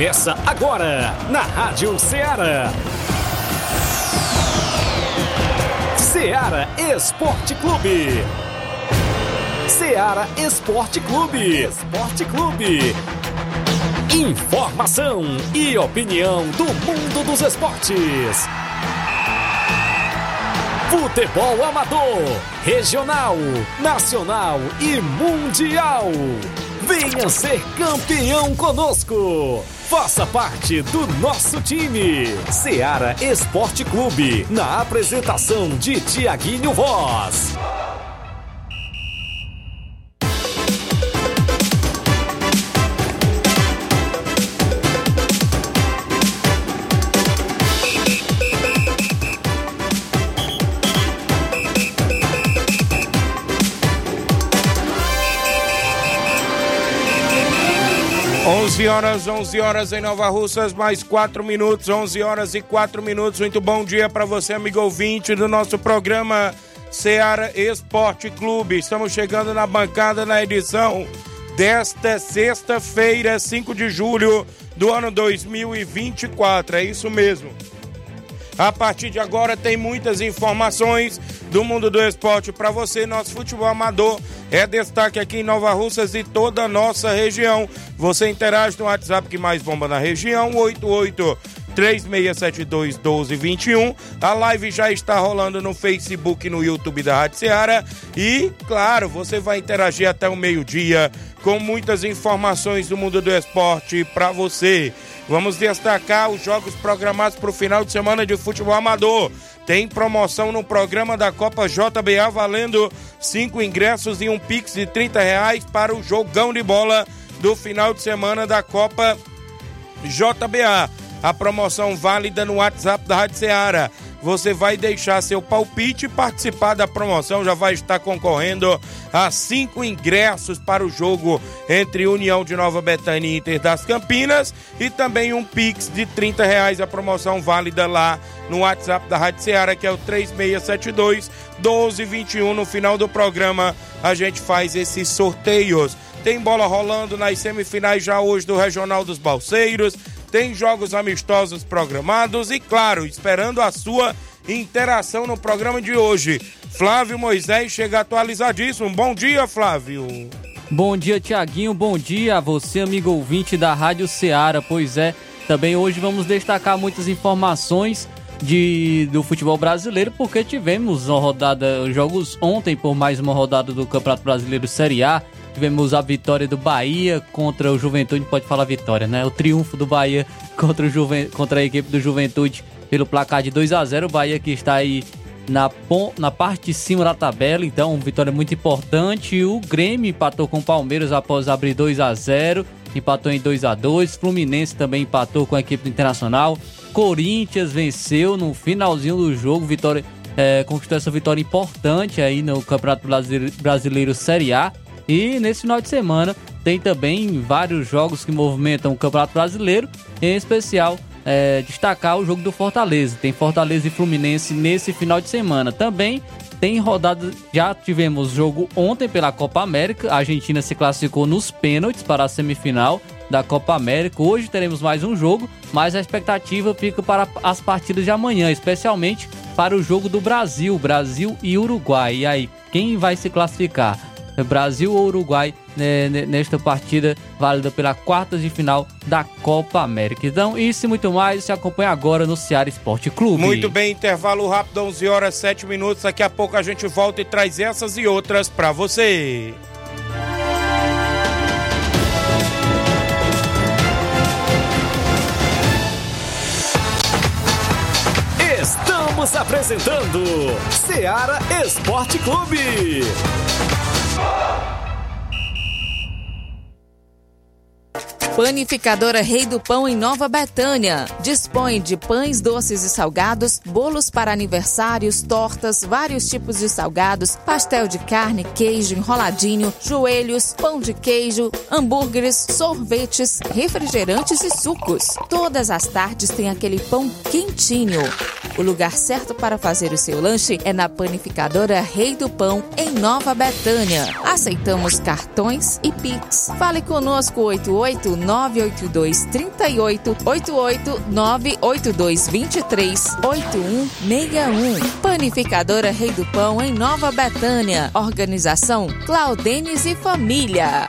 Começa agora na Rádio Ceará. Ceará Esporte Clube. Ceará Esporte Clube. Esporte Clube. Informação e opinião do mundo dos esportes. Futebol amador, regional, nacional e mundial. Venha ser campeão conosco. Faça parte do nosso time. Ceará Esporte Clube, na apresentação de Tiaguinho Voz. Onze horas em Nova Russas, mais 4 minutos, 11 horas e 4 minutos. Muito bom dia para você, amigo ouvinte do nosso programa Ceará Esporte Clube. Estamos chegando na bancada na edição desta sexta-feira, 5 de julho do ano 2024. É isso mesmo. A partir de agora tem muitas informações do mundo do esporte para você. Nosso futebol amador é destaque aqui em Nova Russas e toda a nossa região. Você interage no WhatsApp que mais bomba na região, 88-3672-1221. A live já está rolando no Facebook e no YouTube da Rádio Ceará. E, claro, você vai interagir até o meio-dia com muitas informações do mundo do esporte para você. Vamos destacar os jogos programados para o final de semana de futebol amador. Tem promoção no programa da Copa JBA valendo 5 ingressos e um Pix de R$30 para o jogão de bola do final de semana da Copa JBA. A promoção válida no WhatsApp da Rádio Ceará. Você vai deixar seu palpite e participar da promoção. Já vai estar concorrendo a 5 ingressos para o jogo entre União de Nova Betânia e Inter das Campinas. E também um Pix de R$30. A promoção válida lá no WhatsApp da Rádio Ceará, que é o 3672-1221. No final do programa a gente faz esses sorteios. Tem bola rolando nas semifinais já hoje do Regional dos Balseiros. Tem jogos amistosos programados e, claro, esperando a sua interação no programa de hoje. Flávio Moisés chega atualizadíssimo. Bom dia, Flávio. Bom dia, Tiaguinho. Bom dia a você, amigo ouvinte da Rádio Ceará. Pois é, também hoje vamos destacar muitas informações do futebol brasileiro, porque tivemos uma rodada, jogos ontem por mais uma rodada do Campeonato Brasileiro Série A. Tivemos a vitória do Bahia contra o Juventude, pode falar vitória, né? O triunfo do Bahia contra a equipe do Juventude pelo placar de 2-0. O Bahia que está aí na parte de cima da tabela, então vitória muito importante. O Grêmio empatou com o Palmeiras após abrir 2-0, empatou em 2-2. Fluminense também empatou com a equipe do Internacional. Corinthians venceu no finalzinho do jogo, conquistou essa vitória importante aí no Campeonato Brasileiro Série A. E nesse final de semana tem também vários jogos que movimentam o Campeonato Brasileiro, em especial destacar o jogo do Fortaleza. Tem Fortaleza e Fluminense nesse final de semana. Também tem rodada, já tivemos jogo ontem pela Copa América. A Argentina se classificou nos pênaltis para a semifinal da Copa América. Hoje teremos mais um jogo, mas a expectativa fica para as partidas de amanhã, especialmente para o jogo do Brasil e Uruguai. E aí, quem vai se classificar? Brasil ou Uruguai nesta partida válida pela quartas de final da Copa América. Então, isso e muito mais se acompanha agora no Ceará Esporte Clube. Muito bem, intervalo rápido, 11 horas 7 minutos. Daqui a pouco a gente volta e traz essas e outras para você. Estamos apresentando Ceará Esporte Clube. Panificadora Rei do Pão em Nova Betânia. Dispõe de pães doces e salgados, bolos para aniversários, tortas, vários tipos de salgados, pastel de carne, queijo, enroladinho, joelhos, pão de queijo, hambúrgueres, sorvetes, refrigerantes e sucos. Todas as tardes tem aquele pão quentinho. O lugar certo para fazer o seu lanche é na Panificadora Rei do Pão, em Nova Betânia. Aceitamos cartões e Pix. Fale conosco, 88 9823888, 982238161. Panificadora Rei do Pão em Nova Betânia. Organização Claudenes e Família.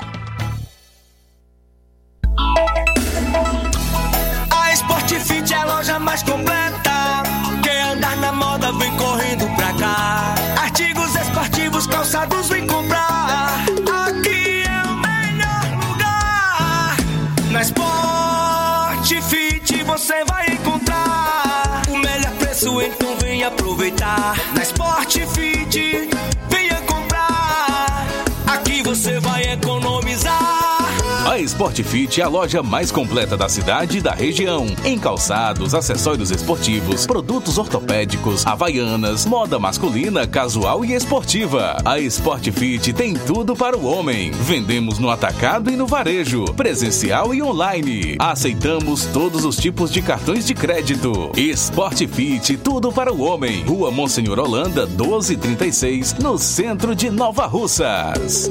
A Sportfit é a loja mais completa. Quem andar na moda vem correndo pra cá. Artigos esportivos, calçados vem comprar. Aqui é o melhor lugar. Na Sportfit você vai encontrar o melhor preço, então vem aproveitar. Na Sportfit venha comprar. Aqui você vai economizar. A Sportfit é a loja mais completa da cidade e da região. Em calçados, acessórios esportivos, produtos ortopédicos, havaianas, moda masculina, casual e esportiva. A Sportfit tem tudo para o homem. Vendemos no atacado e no varejo, presencial e online. Aceitamos todos os tipos de cartões de crédito. Sportfit, tudo para o homem. Rua Monsenhor Holanda, 1236, no centro de Nova Russas.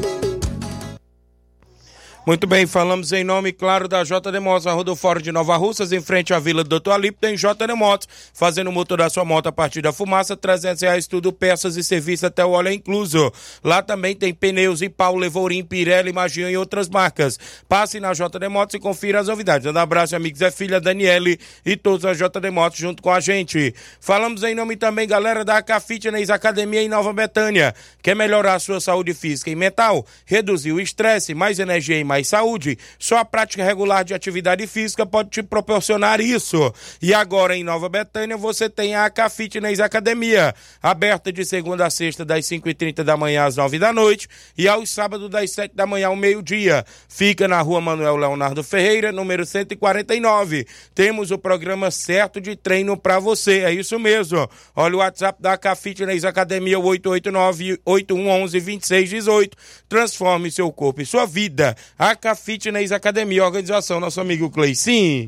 Muito bem, falamos em nome, claro, da JD Motos, a Rua do Fórum de Nova Russas, em frente à Vila do Dr. Alípio, tem JD Motos, fazendo o motor da sua moto a partir da fumaça, R$300, tudo, peças e serviço até o óleo incluso. Lá também tem pneus e pau, Levorim, Pirelli, Magião e outras marcas. Passe na JD Motos e confira as novidades. Um abraço, amigos, é filha Daniele e todos a JD Motos junto com a gente. Falamos em nome também, galera, da AK Fitness Academia em Nova Betânia. Quer melhorar a sua saúde física e mental? Reduzir o estresse, mais energia e mais saúde? Só a prática regular de atividade física pode te proporcionar isso. E agora em Nova Betânia você tem a AK Fitness Academia, aberta de segunda a sexta das 5h30 da manhã às 9 da noite e aos sábados das 7 da manhã ao meio-dia. Fica na Rua Manuel Leonardo Ferreira, número 149. Temos o programa certo de treino para você, é isso mesmo. Olha o WhatsApp da AK Fitness Academia, 889-8111-2618. Transforme seu corpo e sua vida. AK Fitness Academia, organização, nosso amigo Cleicinho.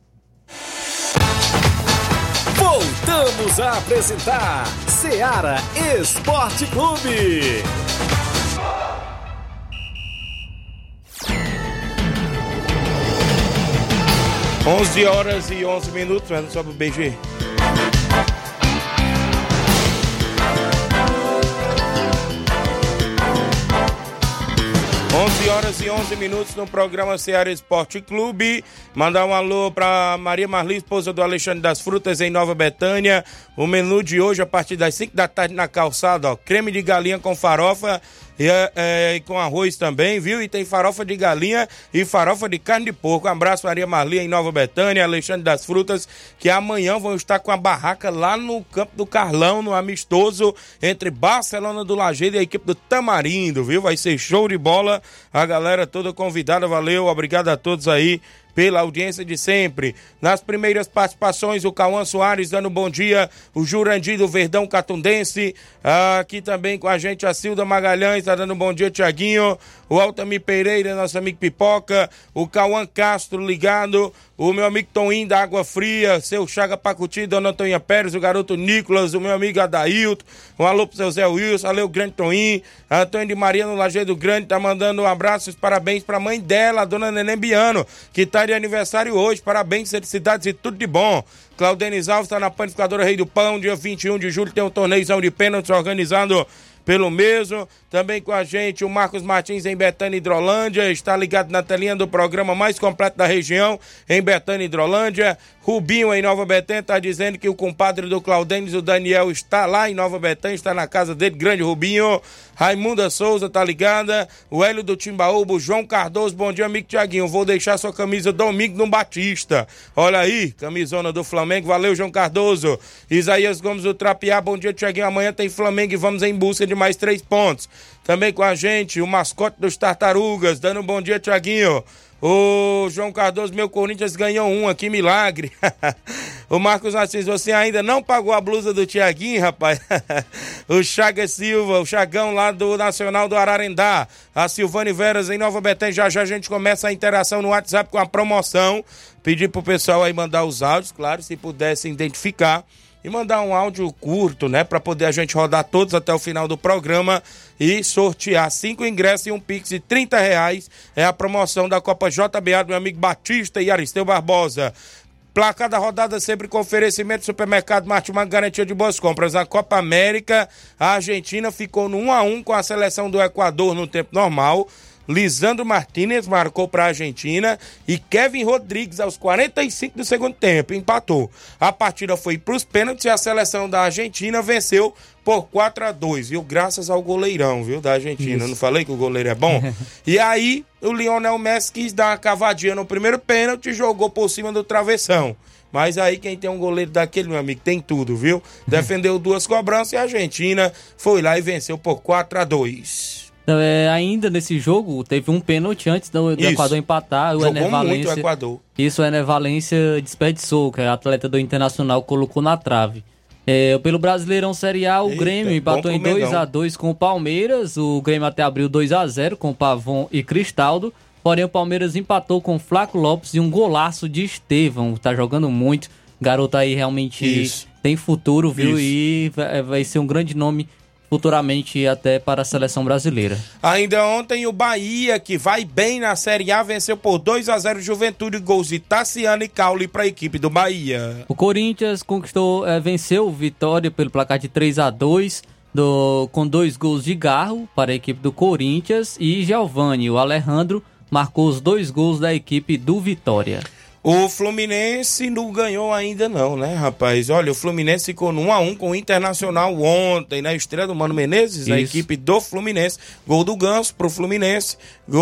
Voltamos a apresentar Seara Esporte Clube. 11h11, vendo sobre o BG. Horas e 11 minutos no programa Seara Esporte Clube. Mandar um alô para Maria Marli, esposa do Alexandre das Frutas, em Nova Betânia. O menu de hoje, a partir das 5 da tarde na calçada, ó, creme de galinha com farofa e com arroz também, viu? E tem farofa de galinha e farofa de carne de porco. Um abraço, Maria Marli, em Nova Betânia, Alexandre das Frutas, que amanhã vão estar com a barraca lá no Campo do Carlão, no amistoso entre Barcelona do Lajeado e a equipe do Tamarindo, viu? Vai ser show de bola. A galera toda convidada, valeu, obrigado a todos aí pela audiência de sempre. Nas primeiras participações, o Cauã Soares dando bom dia, o Jurandir do Verdão Catundense, aqui também com a gente a Cilda Magalhães, tá dando bom dia, Tiaguinho, o Altamir Pereira, nosso amigo Pipoca, o Cauã Castro ligado, o meu amigo Toninho da Água Fria, seu Chaga Pacuti, Dona Antônia Pérez, o garoto Nicolas, o meu amigo Adailton, um alô pro seu Zé Wilson, valeu, grande Toninho, Antônio de Maria no Lajeado Grande, tá mandando um abraço, parabéns pra mãe dela, a dona Neném Biano, que tá de aniversário hoje, parabéns, felicidades e tudo de bom. Claudenis Alves está na Panificadora Rei do Pão, dia 21 de julho tem um torneizão de pênaltis organizado pelo mesmo. Também com a gente o Marcos Martins em Betânia, Hidrolândia, está ligado na telinha do programa mais completo da região, em Betânia, Hidrolândia. Rubinho em Nova Betânia está dizendo que o compadre do Claudenis, o Daniel, está lá em Nova Betânia, está na casa dele, grande Rubinho. Raimunda Souza tá ligada, o Hélio do Timbaúba, o João Cardoso, bom dia, amigo Tiaguinho, vou deixar sua camisa domingo no Batista, olha aí, camisona do Flamengo, valeu, João Cardoso. Isaías Gomes do Trapiá, bom dia, Tiaguinho, amanhã tem Flamengo e vamos em busca de mais 3 pontos. Também com a gente, o mascote dos Tartarugas, dando um bom dia, Tiaguinho. O João Cardoso, meu Corinthians ganhou uma, que milagre. O Marcos Assis, você ainda não pagou a blusa do Tiaguinho, rapaz? O Chaga Silva, o Chagão lá do Nacional do Ararendá. A Silvane Veras em Nova Betânia, já já a gente começa a interação no WhatsApp com a promoção. Pedir pro pessoal aí mandar os áudios, claro, se pudessem identificar. e mandar um áudio curto, né, para poder a gente rodar todos até o final do programa e sortear 5 ingressos e um Pix de R$30. É a promoção da Copa JBA do meu amigo Batista e Aristeu Barbosa. Placar da rodada sempre com oferecimento do supermercado Martimag, garantia de boas compras. Na Copa América, a Argentina ficou no 1-1 com a seleção do Equador no tempo normal. Lisandro Martínez marcou para a Argentina e Kevin Rodrigues aos 45 do segundo tempo empatou. A partida foi para os pênaltis e a seleção da Argentina venceu por 4-2, viu? Graças ao goleirão, viu, da Argentina. Eu não falei que o goleiro é bom? E aí, o Lionel Messi quis dar uma cavadinha no primeiro pênalti e jogou por cima do travessão. Mas aí quem tem um goleiro daquele, meu amigo, tem tudo, viu? Defendeu 2 cobranças e a Argentina foi lá e venceu por 4-2. Ainda nesse jogo, teve um pênalti antes do Equador empatar. Jogou muito o Equador. Isso, o Ener Valencia desperdiçou, que a atleta do Internacional colocou na trave. Pelo Brasileirão Série A, o Grêmio empatou em 2-2 com o Palmeiras. O Grêmio até abriu 2-0 com Pavon e Cristaldo. Porém, o Palmeiras empatou com o Flaco Lopes e um golaço de Estevão. Tá jogando muito. Garoto aí realmente tem futuro, viu? E vai ser um grande nome futuramente até para a seleção brasileira. Ainda ontem o Bahia, que vai bem na Série A, venceu por 2-0 Juventude, gols de Tassiano e Caule para a equipe do Bahia. O Corinthians venceu o Vitória pelo placar de 3-2, com 2 gols de Garro para a equipe do Corinthians e Giovani, o Alejandro, marcou os 2 gols da equipe do Vitória. O Fluminense não ganhou ainda não, né, rapaz? Olha, o Fluminense ficou no 1-1 com o Internacional ontem, na estreia do Mano Menezes, a equipe do Fluminense. Gol do Ganso pro Fluminense,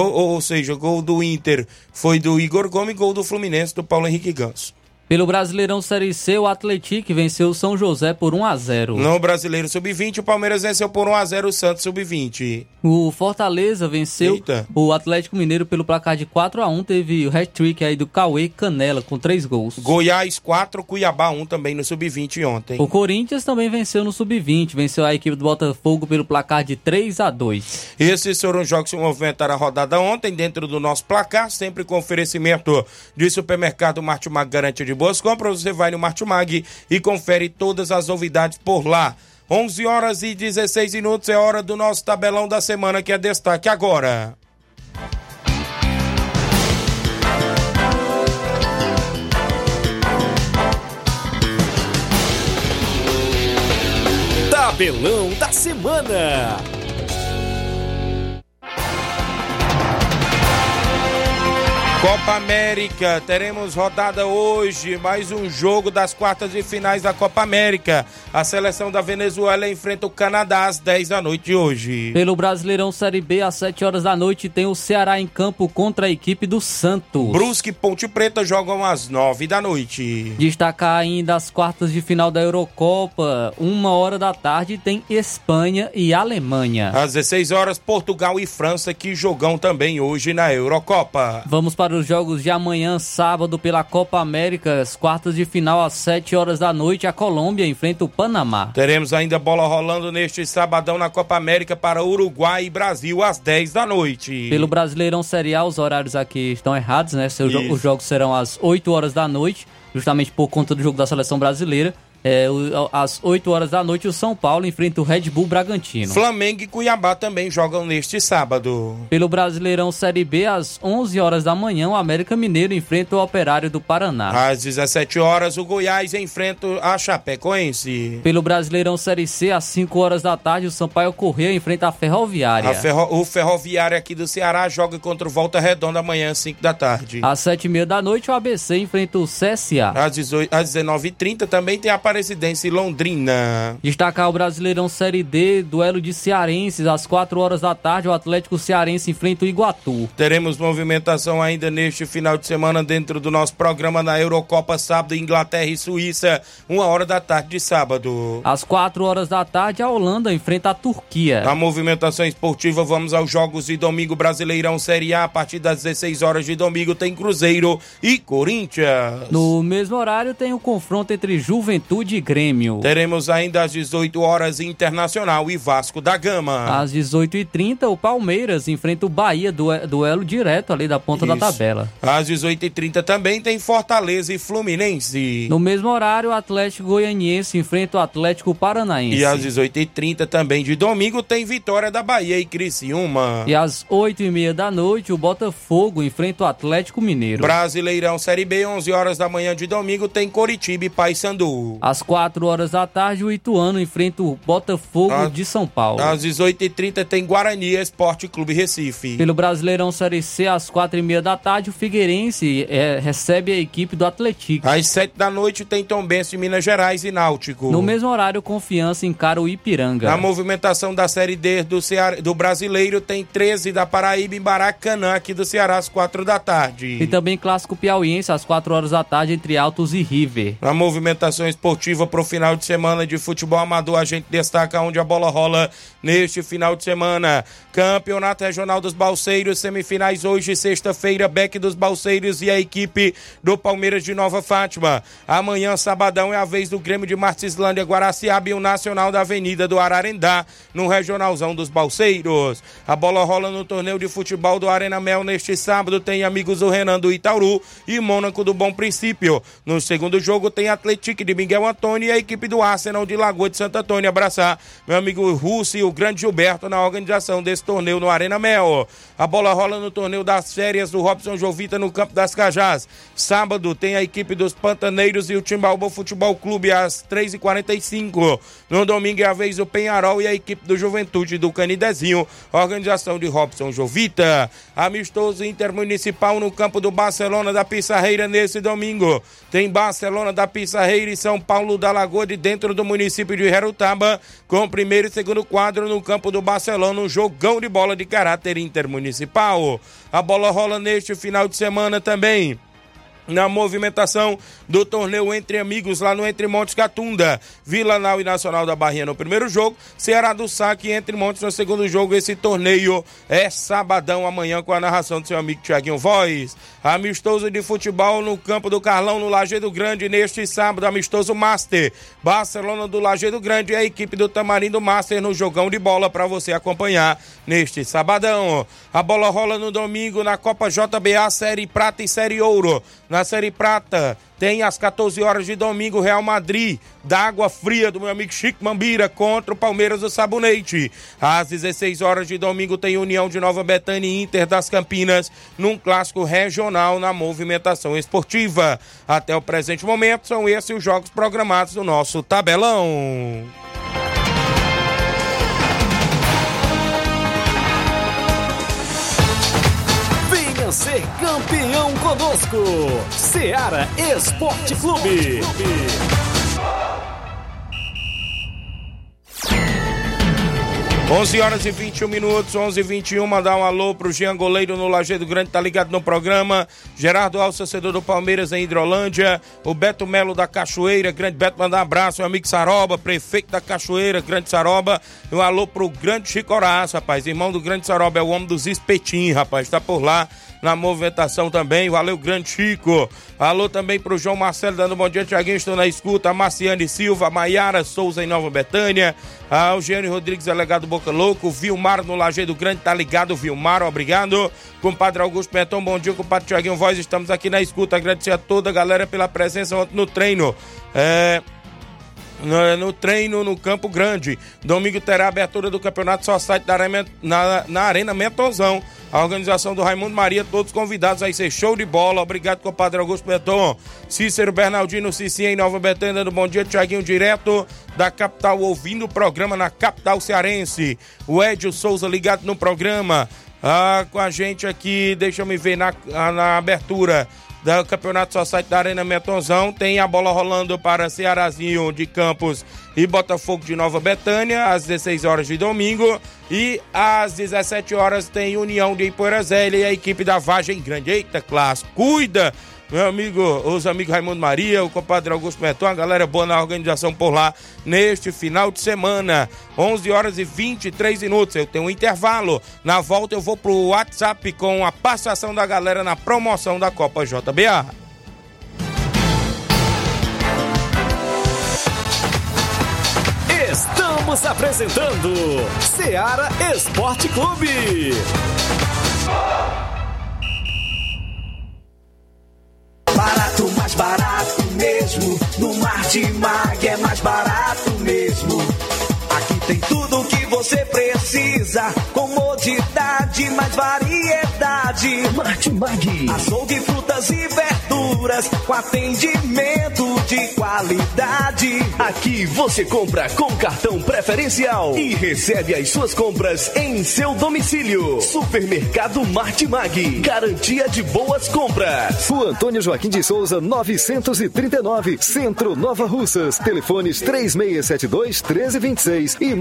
gol do Inter foi do Igor Gomes, gol do Fluminense do Paulo Henrique Ganso. Pelo Brasileirão Série C, o Atlético venceu o São José por 1-0. No Brasileiro Sub-20, o Palmeiras venceu por 1-0 o Santos Sub-20. O Fortaleza venceu o Atlético Mineiro pelo placar de 4-1. Teve o hat-trick aí do Cauê Canela com 3 gols. Goiás 4, Cuiabá 1 também no Sub-20 ontem. O Corinthians também venceu no Sub-20. Venceu a equipe do Botafogo pelo placar de 3-2. Esses foram os jogos que movimentaram a rodada ontem dentro do nosso placar, sempre com oferecimento de supermercado Martimag, garantia de boas compras. Você vai no Martimag e confere todas as novidades por lá. 11h16 é hora do nosso tabelão da semana, que é destaque agora. Tabelão da semana. Copa América, teremos rodada hoje, mais um jogo das quartas de finais da Copa América. A seleção da Venezuela enfrenta o Canadá às 10 da noite de hoje. Pelo Brasileirão Série B, às 7 horas da noite, tem o Ceará em campo contra a equipe do Santos. Brusque e Ponte Preta jogam às 9 da noite. Destacar ainda as quartas de final da Eurocopa, 1h da tarde, tem Espanha e Alemanha. Às 16 horas, Portugal e França, que jogam também hoje na Eurocopa. Vamos para os jogos de amanhã, sábado, pela Copa América, as quartas de final às 7 horas da noite, a Colômbia enfrenta o Panamá. Teremos ainda bola rolando neste sabadão na Copa América para Uruguai e Brasil às 10 da noite. Pelo Brasileirão Série A, os horários aqui estão errados, né? Os jogos serão às 8 horas da noite, justamente por conta do jogo da seleção brasileira. Às 8 horas da noite, o São Paulo enfrenta o Red Bull Bragantino. Flamengo e Cuiabá também jogam neste sábado. Pelo Brasileirão Série B, às 11 horas da manhã, o América Mineiro enfrenta o Operário do Paraná. Às 17 horas, o Goiás enfrenta a Chapecoense. Pelo Brasileirão Série C, às 5 horas da tarde, o Sampaio Corrêa enfrenta a Ferroviária. O Ferroviário aqui do Ceará joga contra o Volta Redonda amanhã às 5 da tarde. Às 7h30 da noite, o ABC enfrenta o CSA. Às 19h30 também tem a Aparecidense Londrina. Destacar o Brasileirão Série D, duelo de cearenses, às 4 horas da tarde, o Atlético Cearense enfrenta o Iguatu. Teremos movimentação ainda neste final de semana dentro do nosso programa na Eurocopa, sábado, Inglaterra e Suíça, 1h da tarde de sábado. Às 4 horas da tarde, a Holanda enfrenta a Turquia. Na movimentação esportiva, vamos aos jogos de domingo, Brasileirão Série A, a partir das 16 horas de domingo tem Cruzeiro e Corinthians. No mesmo horário tem o confronto entre Juventude Juventude e Grêmio. Teremos ainda às 18 horas Internacional e Vasco da Gama. Às 18h30, o Palmeiras enfrenta o Bahia, duelo direto ali da ponta da tabela. Às 18h30 também tem Fortaleza e Fluminense. No mesmo horário, o Atlético Goianiense enfrenta o Atlético Paranaense. E às 18h30 também de domingo tem Vitória da Bahia e Criciúma. E às 8h30 da noite, o Botafogo enfrenta o Atlético Mineiro. Brasileirão Série B, 11 horas da manhã de domingo, tem Coritiba e Paysandu. Às 4 horas da tarde, o Ituano enfrenta o Botafogo de São Paulo. Às 18h30 tem Guarani Esporte Clube Recife. Pelo Brasileirão Série C, às 4h30 da tarde, o Figueirense recebe a equipe do Atlético. Às 7 da noite tem Tombense, Minas Gerais e Náutico. No mesmo horário, Confiança encara o Ipiranga. Na movimentação da Série D do Brasileiro, tem 13 da Paraíba em Maracanã, aqui do Ceará, às 4 da tarde. E também Clássico Piauiense, às 4 horas da tarde, entre Altos e River. Na movimentação esportiva para o final de semana de futebol amador, a gente destaca onde a bola rola neste final de semana. Campeonato Regional dos Balseiros, semifinais hoje, sexta-feira, Beck dos Balseiros e a equipe do Palmeiras de Nova Fátima. Amanhã, sabadão, é a vez do Grêmio de Marcislândia, Guaraciaba e o Nacional da Avenida do Ararendá, no Regionalzão dos Balseiros. A bola rola no torneio de futebol do Arena Mel neste sábado, tem Amigos do Renan do Itaúru e Mônaco do Bom Princípio. No segundo jogo tem Atlético de Miguel Antônio e a equipe do Arsenal de Lagoa de Santo Antônio. Abraçar meu amigo Russo e o grande Gilberto na organização desse torneio no Arena Mel. A bola rola no torneio das férias do Robson Jovita no Campo das Cajás. Sábado tem a equipe dos Pantaneiros e o Timbaúba Futebol Clube às 3h45. No domingo é a vez do Penharol e a equipe do Juventude do Canidezinho, organização de Robson Jovita. Amistoso intermunicipal no campo do Barcelona da Pissarreira nesse domingo. Tem Barcelona da Pissarreira e São Paulo da Lagoa de dentro do município de Herutaba, com o primeiro e segundo quadro no campo do Barcelona, um jogão de bola de caráter intermunicipal. A bola rola neste final de semana também na movimentação do torneio Entre Amigos lá no Entre Montes Catunda. Vila Nau e Nacional da Bahia no primeiro jogo, Ceará do Saque e Entre Montes no segundo jogo. Esse torneio é sabadão amanhã com a narração do seu amigo Thiaguinho Voz. Amistoso de futebol no campo do Carlão, no Lajeado Grande, neste sábado, amistoso Master. Barcelona do Lajeado Grande e a equipe do Tamarindo Master no jogão de bola para você acompanhar neste sabadão. A bola rola no domingo na Copa JBA, Série Prata e Série Ouro. Na Série Prata tem às 14 horas de domingo Real Madrid, da Água Fria, do meu amigo Chico Mambira, contra o Palmeiras do Sabonete. Às 16 horas de domingo tem União de Nova Betânia e Inter das Campinas, num clássico regional na movimentação esportiva. Até o presente momento são esses os jogos programados do nosso tabelão. Ser campeão conosco, Ceará Esporte Clube. 11 horas e 21 minutos, 11h21, mandar um alô pro Jean Goleiro no Lajeado Grande, tá ligado no programa. Gerardo Alves, torcedor do Palmeiras em Hidrolândia. O Beto Melo da Cachoeira, grande Beto, mandar um abraço. Meu amigo Saroba, prefeito da Cachoeira, grande Saroba. E um alô pro grande Chico Horácio, rapaz, irmão do grande Saroba, é o homem dos espetinhos, rapaz, tá por lá na movimentação também. Valeu, grande Chico. Alô também pro João Marcelo, dando bom dia, Thiaguinho, estou na escuta. A Marciane Silva, a Maiara Souza em Nova Betânia. A Eugênio Rodrigues, delegado Boca Louco. Vilmar no Lajeado Grande, tá ligado, Vilmar, obrigado. Compadre Augusto Meton, bom dia, compadre Thiaguinho Voz, estamos aqui na escuta. Agradecer a toda a galera pela presença ontem no treino. No treino no Campo Grande. Domingo terá a abertura do campeonato Society na Arena Mentozão. A organização do Raimundo Maria, todos convidados a ser show de bola. Obrigado, compadre Augusto Beton. Cícero Bernardino Cici em Nova Betânia, dando bom dia, Thiaguinho, direto da capital, ouvindo o programa na capital cearense. O Edio Souza ligado no programa. Com a gente aqui, deixa eu me ver na abertura do Campeonato Society da Arena Metonzão. Tem a bola rolando para Cearazinho de Campos e Botafogo de Nova Betânia, às 16 horas de domingo. E às 17 horas tem União de Ipoeirazélia e a equipe da Vargem Grande. Eita, clássico! Cuida, meu amigo, os amigos Raimundo Maria, o compadre Augusto Meton, a galera boa na organização por lá neste final de semana. 11 horas e 23 minutos, eu tenho um intervalo. Na volta eu vou pro WhatsApp com a passação da galera na promoção da Copa JBA. Estamos apresentando Seara Esporte Clube. Barato, mais barato mesmo. No Martimag é mais barato mesmo. Aqui tem tudo o que você precisa. Comodidade, mais variedade. Martimag. Açougue, frutas e verduras com atendimento de qualidade. Aqui você compra com cartão preferencial e recebe as suas compras em seu domicílio. Supermercado Martimag. Garantia de boas compras. Rua Antônio Joaquim de Souza, 939, Centro, Nova Russas. Telefones 3672-1326 e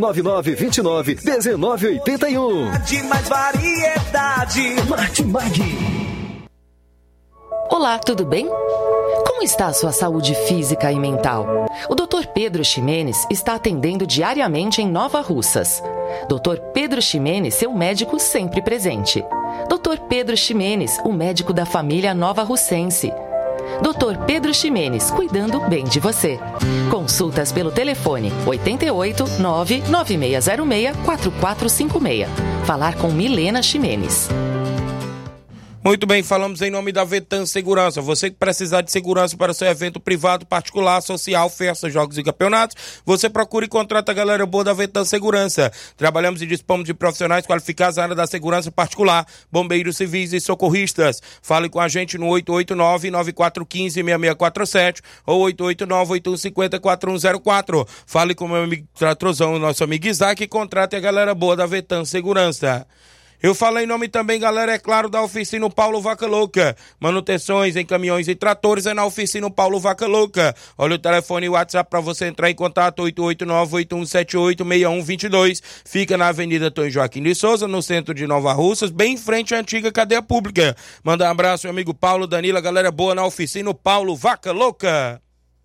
9929-1981. De mais variedade. Martimag. Olá, tudo bem? Como está a sua saúde física e mental? O Dr. Pedro Ximenes está atendendo diariamente em Nova Russas. Dr. Pedro Ximenes, seu médico sempre presente. Dr. Pedro Ximenes, o médico da família Nova Russense. Dr. Pedro Ximenes, cuidando bem de você. Consultas pelo telefone 88 99606 4456. Falar com Milena Ximenes. Muito bem, falamos em nome da Vetan Segurança. Você que precisar de segurança para o seu evento privado, particular, social, festas, jogos e campeonatos, você procura e contrata a galera boa da Vetan Segurança. Trabalhamos e dispomos de profissionais qualificados na área da segurança particular, bombeiros civis e socorristas. Fale com a gente no 889-9415-6647 ou 889-8150-4104. Fale com o meu amigo Tratrozão, nosso amigo Isaac, e contrate a galera boa da Vetan Segurança. Eu falei em nome também, galera, é claro, da Oficina Paulo Vaca Louca. Manutenções em caminhões e tratores é na Oficina Paulo Vaca Louca. Olha o telefone e o WhatsApp para você entrar em contato, 889-8178-6122. Fica na Avenida Antônio Joaquim de Souza, no centro de Nova Russas, bem em frente à antiga cadeia pública. Manda um abraço, meu amigo Paulo, Danila, galera boa na Oficina Paulo Vaca Louca.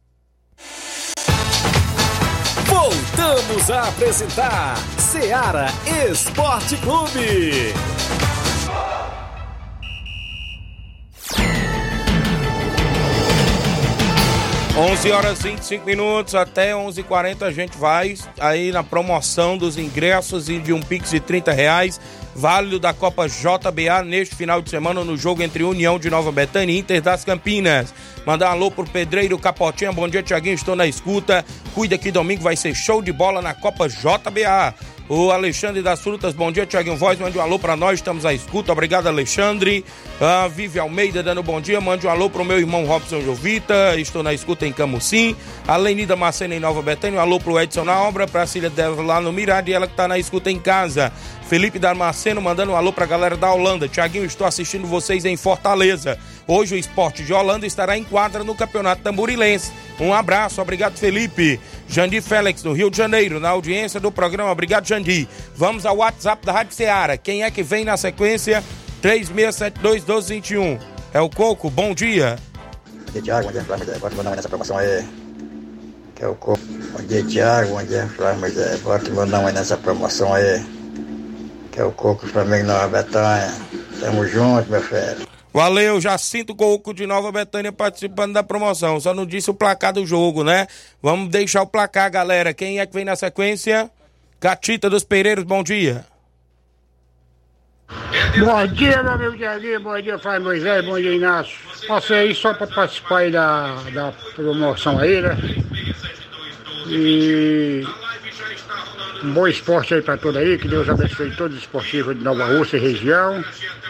Voltamos a apresentar Seara Esporte Clube. 11h25, até 11h40 a gente vai aí na promoção dos ingressos e de um Pix de R$30, válido da Copa JBA neste final de semana no jogo entre União de Nova Betânia e Inter das Campinas. Mandar um alô pro Pedreiro Capotinha, bom dia Tiaguinho, estou na escuta, cuida que domingo vai ser show de bola na Copa JBA. O Alexandre das Frutas, bom dia Tiaguinho Voz, mande um alô pra nós, estamos à escuta, obrigado Alexandre. A Vivi Almeida dando bom dia, mande um alô pro meu irmão Robson Jovita, estou na escuta em Camucim. A Lenida Macena em Nova Betânia, um alô pro Edson na obra, pra filha dela lá no Mirade, ela que tá na escuta em casa. Felipe Damasceno mandando um alô pra galera da Holanda. Tiaguinho, estou assistindo vocês em Fortaleza. Hoje o Sport de Holanda estará em quadra no Campeonato Tamborilense. Um abraço, obrigado Felipe. Jandir Félix, do Rio de Janeiro, na audiência do programa. Obrigado, Jandir. Vamos ao WhatsApp da Rádio Ceará. Quem é que vem na sequência? 3672-1221. É o Coco, bom dia. Bom dia, Thiago. Bom dia, Flávio. Bota meu nome nessa promoção aí. Que é o Coco. Bom dia, Thiago. Bom dia, Flávio. Bota meu nome nessa promoção aí. Que é o Coco, Flamengo Nova Betânia. Tamo junto, meu filho. Valeu, Jacinto Coco de Nova Betânia participando da promoção. Só não disse o placar do jogo, né? Vamos deixar o placar, galera. Quem é que vem na sequência? Catita dos Pereiros, bom dia. Bom dia, meu amigo Tiaguinho. Bom dia, Flávio Moisés. Bom dia, Inácio. Passei aí só para participar aí da promoção aí, né? E um bom esporte aí para todos aí. Que Deus abençoe todos os esportivos de Nova Rússia e região.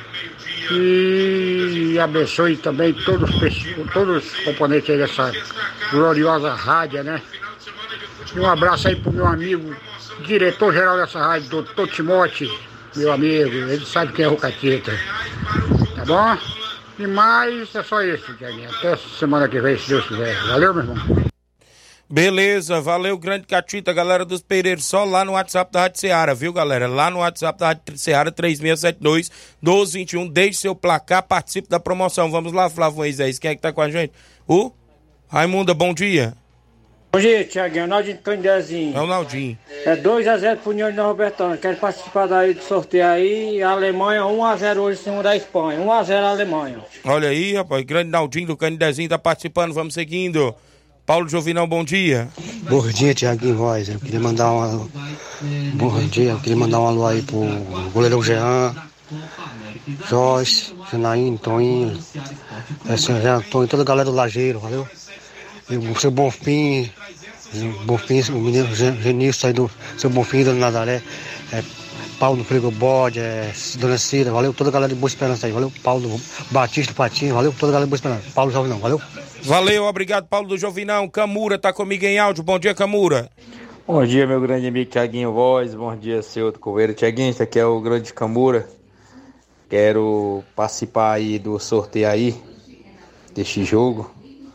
E abençoe também todos os componentes aí dessa gloriosa rádio, né? E um abraço aí pro meu amigo, diretor-geral dessa rádio, doutor Timote, meu amigo, ele sabe quem é o Catita. Tá bom? E mais, é só isso, Tiaguinho. Até semana que vem, se Deus quiser. Valeu, meu irmão. Beleza, valeu, grande Catita, galera dos Pereiros, só lá no WhatsApp da Rádio Ceará, viu, galera? Lá no WhatsApp da Rádio Ceará, 3672-1221, deixe seu placar, participe da promoção. Vamos lá, Flávio Moisés, quem é que tá com a gente? O Raimunda, bom dia. Bom dia, Tiaguinho, Naldinho Candezinho. É o Naldinho. É 2-0 pro União de Nova Betânia, quero participar daí do sorteio aí, a Alemanha 1-0 hoje em cima da Espanha, 1-0 a Alemanha. Olha aí, rapaz, grande Naldinho do Candezinho tá participando, vamos seguindo. Paulo Jovinão, bom dia. Bom dia, Tiaguinho Voz. Eu queria mandar bom dia, eu queria mandar um alô aí pro goleirão Jean, Joyce, Janaína, Toninho, Toninho, toda a galera do Lajeiro, valeu? E o seu Bonfim, o menino Genilson aí do seu Bonfim, Dona Nazaré, Paulo do Frigobode, Dona Cida, valeu? Toda a galera de Boa Esperança aí, valeu? Paulo Batista, Patinho, valeu? Toda a galera de Boa Esperança. Paulo Jovinão, valeu? Valeu, obrigado, Paulo do Jovinão. Camura tá comigo em áudio. Bom dia, Camura. Bom dia, meu grande amigo Tiaguinho Voz. Bom dia, seu Coveiro. Tiaguinho, esse aqui é o grande Camura. Quero participar aí do sorteio aí, deste jogo.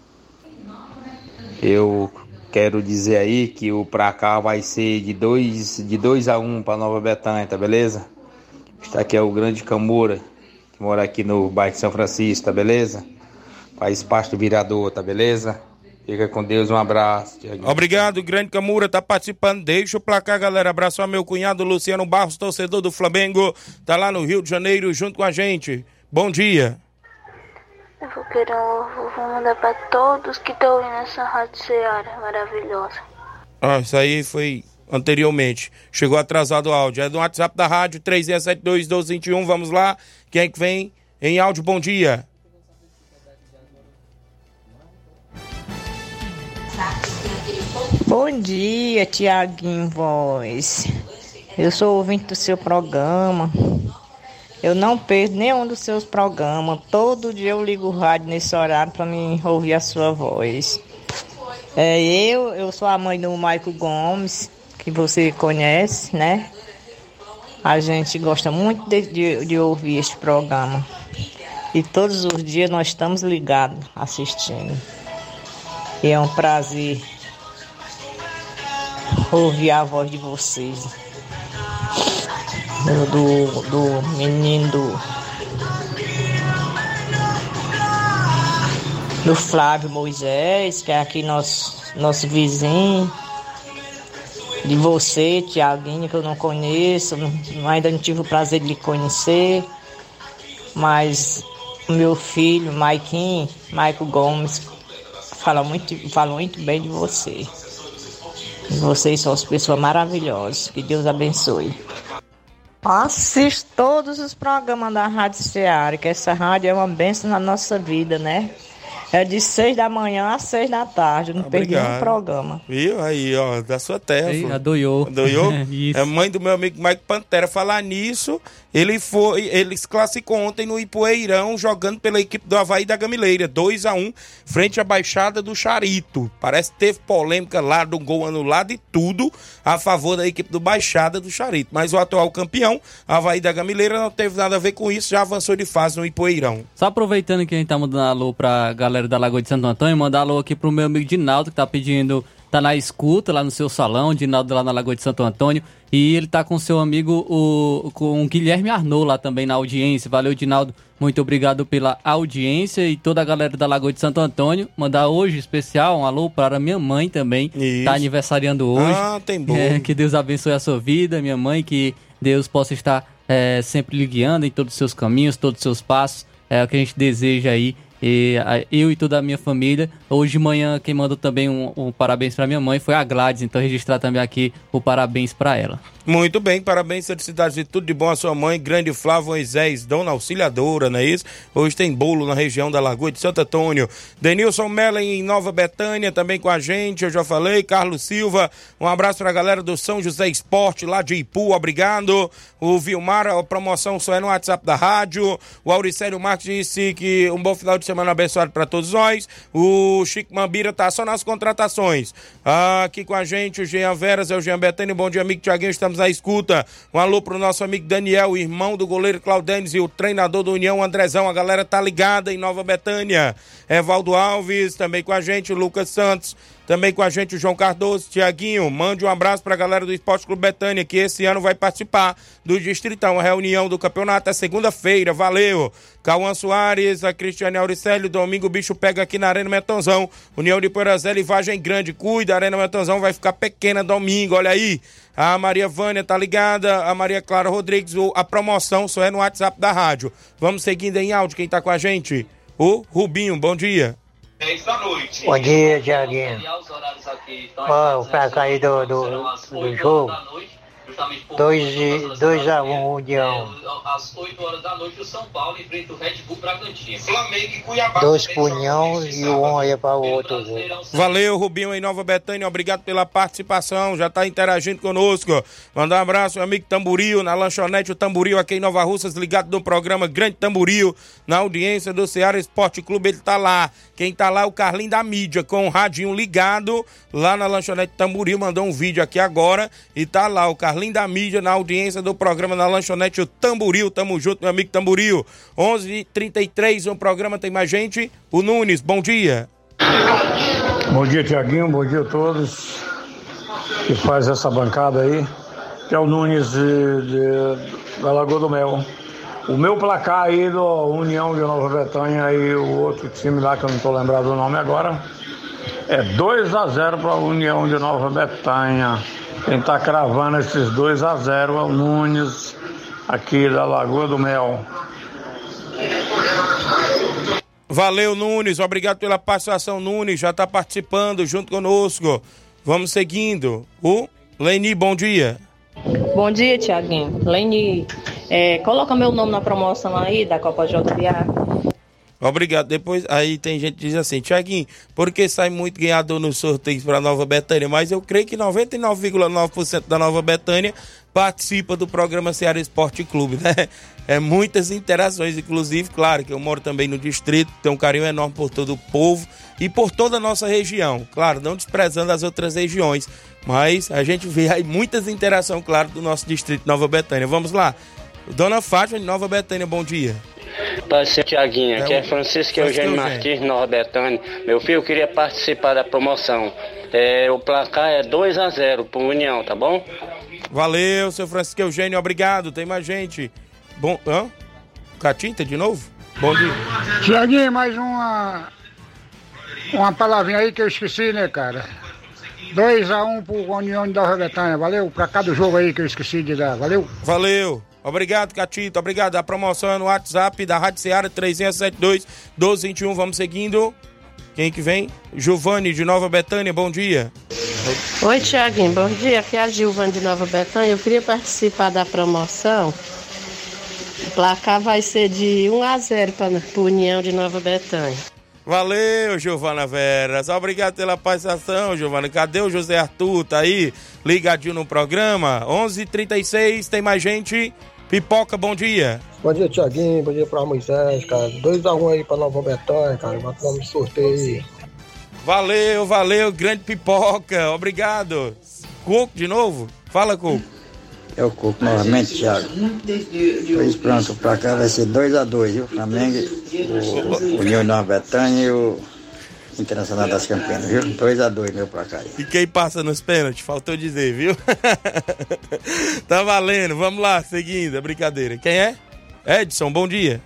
Eu quero dizer aí que o pra cá vai ser de 2-1 para Nova Betânia, tá beleza? Este aqui é o grande Camura, que mora aqui no bairro de São Francisco, tá beleza? Faz parte do Virador, tá beleza? Fica com Deus, um abraço. Tiaguinho. Obrigado, grande Camura, tá participando. Deixa o placar, galera. Abraço ao meu cunhado Luciano Barros, torcedor do Flamengo. Tá lá no Rio de Janeiro junto com a gente. Bom dia. Eu vou mandar pra todos que estão ouvindo essa Rádio Ceará maravilhosa. Isso aí foi anteriormente. Chegou atrasado o áudio. É do WhatsApp da rádio, 3672-1221. Vamos lá. Quem é que vem em áudio? Bom dia. Bom dia, Tiaguinho Voz. Eu sou ouvinte do seu programa. Eu não perco nenhum dos seus programas. Todo dia eu ligo o rádio nesse horário para mim ouvir a sua voz. Eu sou a mãe do Maico Gomes, que você conhece, né? A gente gosta muito de ouvir este programa. E todos os dias nós estamos ligados, assistindo. E é um prazer ouvir a voz de vocês. Do menino do Flávio Moisés, que é aqui nosso vizinho. De você, Tiaguinho, que eu não conheço, ainda não tive o prazer de lhe conhecer. Mas o meu filho, Maico Gomes, fala muito bem de você. Vocês são as pessoas maravilhosas. Que Deus abençoe. Assisto todos os programas da Rádio Ceará, que essa rádio é uma bênção na nossa vida, né? É de 6 da manhã às 6 da tarde, não perdi nenhum programa. Viu? Aí, ó, da sua terra. Adoiou. É mãe do meu amigo Mike Pantera. Falar nisso, ele se classificou ontem no Ipueirão, jogando pela equipe do Avaí da Gamileira, 2-1, frente à Baixada do Charito. Parece que teve polêmica lá do gol anulado e tudo a favor da equipe do Baixada do Charito. Mas o atual campeão, Avaí da Gamileira, não teve nada a ver com isso, já avançou de fase no Ipueirão. Só aproveitando que a gente tá mandando alô pra galera da Lagoa de Santo Antônio, mandar alô aqui pro meu amigo Dinaldo, que tá pedindo, tá na escuta lá no seu salão, Dinaldo lá na Lagoa de Santo Antônio, e ele tá com seu amigo, com o Guilherme Arnaud lá também na audiência. Valeu, Dinaldo, muito obrigado pela audiência e toda a galera da Lagoa de Santo Antônio. Mandar hoje especial um alô para minha mãe também, tá aniversariando hoje. Tem bom. Que Deus abençoe a sua vida, minha mãe, que Deus possa estar sempre lhe guiando em todos os seus caminhos, todos os seus passos, é o que a gente deseja aí. E eu e toda a minha família. Hoje de manhã quem mandou também um parabéns para minha mãe foi a Gladys, então registrar também aqui o parabéns para ela. Muito bem, parabéns, felicidades de tudo de bom à sua mãe, grande Flávio Moisés, dona auxiliadora, não é isso? Hoje tem bolo na região da Lagoa de Santo Antônio. Denilson Mellen em Nova Betânia também com a gente, eu já falei. Carlos Silva, um abraço pra galera do São José Esporte lá de Ipu, obrigado. O Vilmar, a promoção só é no WhatsApp da rádio. O Auricélio Marques disse que um bom final de semana abençoado pra todos nós. O Chico Mambira tá só nas contratações. Aqui com a gente o Jean Veras, é o Jean Betânia, bom dia amigo Tiaguinho, estamos na escuta. Um alô pro nosso amigo Daniel, irmão do goleiro Claudenes e o treinador do União Andrezão. A galera tá ligada em Nova Betânia. Evaldo Alves também com a gente, o Lucas Santos também com a gente, o João Cardoso. Tiaguinho, mande um abraço pra galera do Esporte Clube Betânia, que esse ano vai participar do Distritão, a reunião do campeonato é segunda-feira, valeu. Cauã Soares, a Cristiane Auricélio, domingo o bicho pega aqui na Arena Metonzão, União de Poeirazela e Vargem Grande, cuida, a Arena Metonzão vai ficar pequena domingo, olha aí. A Maria Vânia tá ligada, a Maria Clara Rodrigues, a promoção só é no WhatsApp da rádio. Vamos seguindo em áudio, quem tá com a gente? O Rubinho, bom dia. Bom dia, Tiaguinho. Ó, o placar aí do jogo. 2-1, União. Às 8 horas da noite, o São Paulo enfrenta o Red Bull Bragantino. Flamengo e Cuiabá. 2 pro União e o 1 aí para o outro. Valeu, Rubinho em Nova Betânia, obrigado pela participação, já tá interagindo conosco. Mandar um abraço, meu amigo Tamboril, na lanchonete o Tamboril aqui em Nova Russas, ligado no programa Grande Tamboril, na audiência do Ceará Esporte Clube, ele tá lá. Quem tá lá é o Carlinho da mídia, com o radinho ligado, lá na lanchonete Tamboril, mandou um vídeo aqui agora, e tá lá o Carlinho da mídia, na audiência do programa na lanchonete o Tamboril, tamo junto, meu amigo Tamboril. 11h33, o programa tem mais gente, o Nunes, bom dia. Bom dia, Tiaguinho, bom dia a todos que faz essa bancada aí, que é o Nunes da Lagoa do Mel. O meu placar aí do União de Nova Betânia e o outro time lá, que eu não tô lembrado do nome agora, é 2-0 para a União de Nova Betânia. Quem tá cravando esses 2-0 é o Nunes, aqui da Lagoa do Mel. Valeu, Nunes, obrigado pela participação, Nunes, já tá participando junto conosco. Vamos seguindo. O Leni, bom dia. Bom dia, Tiaguinho. Leni, coloca meu nome na promoção aí da Copa JBA. Obrigado. Depois, aí tem gente que diz assim, Tiaguinho, porque sai muito ganhador nos sorteios para Nova Betânia, mas eu creio que 99,9% da Nova Betânia participa do programa Ceará Esporte Clube, né? É muitas interações, inclusive, claro que eu moro também no distrito, tenho um carinho enorme por todo o povo e por toda a nossa região, claro, não desprezando as outras regiões, mas a gente vê aí muitas interações, claro, do nosso distrito Nova Betânia. Vamos lá, Dona Fátima de Nova Betânia, bom dia. Pode ser, Tiaguinho, aqui é Francisco Eugênio Martins, Nova Betânia. Meu filho queria participar da promoção. O placar é 2-0 pro União, tá bom? Valeu, seu Francisco Eugênio, obrigado. Tem mais gente. Bom, Catinta de novo? Bom dia. Tiaguinho, mais uma palavrinha aí que eu esqueci, né, cara? 2-1 pro União de Nova Betânia, valeu? Pra cada jogo aí que eu esqueci de dar, valeu? Valeu. Obrigado, Catito, obrigado. A promoção é no WhatsApp da Rádio Ceará, 3672-1221. Vamos seguindo. Quem que vem? Giovane de Nova Betânia, bom dia. Oi, Tiaguinho, bom dia. Aqui é a Giovane de Nova Betânia. Eu queria participar da promoção. O placar vai ser de 1-0 para a União de Nova Betânia. Valeu, Giovana Veras. Obrigado pela participação, Giovana. Cadê o José Arthur? Tá aí, ligadinho no programa. 11h36, tem mais gente. Pipoca, bom dia. Bom dia, Tiaguinho. Bom dia pra Moisés, cara. 2-1 aí pra Nova Betânia, cara. Vamos sorteio aí. Valeu, grande Pipoca. Obrigado. Coco de novo? Fala, Coco. É o Coco novamente, Thiago. Pois pronto, pra cá vai ser 2-2, viu? Flamengo, o União de Nova Betânia e o Internacional das Campinas, viu? 2-2, meu pra cá. E quem passa nos pênaltis? Faltou dizer, viu? Tá valendo, vamos lá, seguindo a brincadeira. Quem é? Edson, bom dia.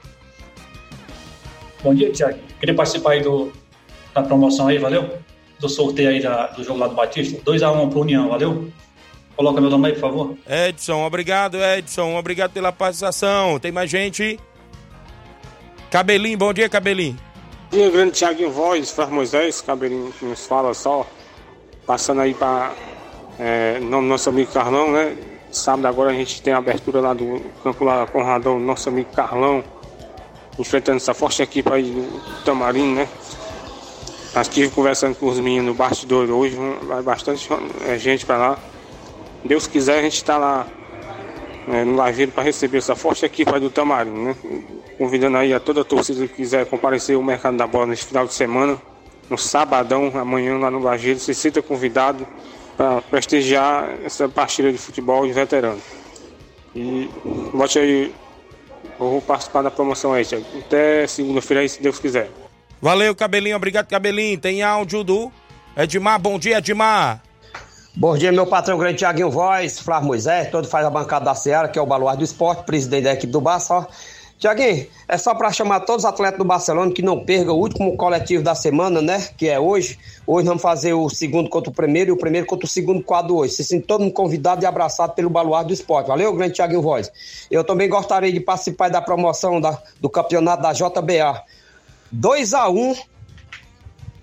Bom dia, Thiago. Queria participar aí da promoção aí, valeu? Do sorteio aí do jogo lá do Batista. 2-1 pro União, valeu? Coloca meu nome aí, por favor. Edson, obrigado, Edson. Obrigado pela participação. Tem mais gente? Cabelinho, bom dia, Cabelinho. Bom dia, grande Thiaguinho Voz, Flávio Moisés, Cabelinho que nos fala só. Passando aí para nosso amigo Carlão, né? Sábado agora a gente tem a abertura lá do campo lá Conradão, nosso amigo Carlão, enfrentando essa forte equipe aí do Tamarino, né? Estive conversando com os meninos no bastidor hoje, vai bastante gente para lá. Deus quiser, a gente está lá no Lajeiro para receber essa forte equipe do Tamarino, né? Convidando aí a toda a torcida que quiser comparecer ao Mercado da Bola nesse final de semana, no sabadão, amanhã lá no Lajeiro, se sinta convidado para prestigiar essa partida de futebol de veterano. E bote aí, eu vou participar da promoção aí, Thiago. Até segunda-feira aí, se Deus quiser. Valeu, Cabelinho, obrigado, Cabelinho. Tem áudio do Edmar, bom dia, Edmar. Bom dia, meu patrão grande Tiaguinho Voz, Flávio Moisés, todo faz a bancada da Ceará, que é o Baluarte do Esporte, presidente da equipe do Barça. Tiaguinho, é só para chamar todos os atletas do Barcelona que não percam o último coletivo da semana, né? Que é hoje. Hoje vamos fazer o segundo contra o primeiro e o primeiro contra o segundo quadro hoje. Se sinta todo mundo convidado e abraçado pelo Baluarte do Esporte. Valeu, grande Tiaguinho Voz. Eu também gostaria de participar da promoção do campeonato da JBA. 2-1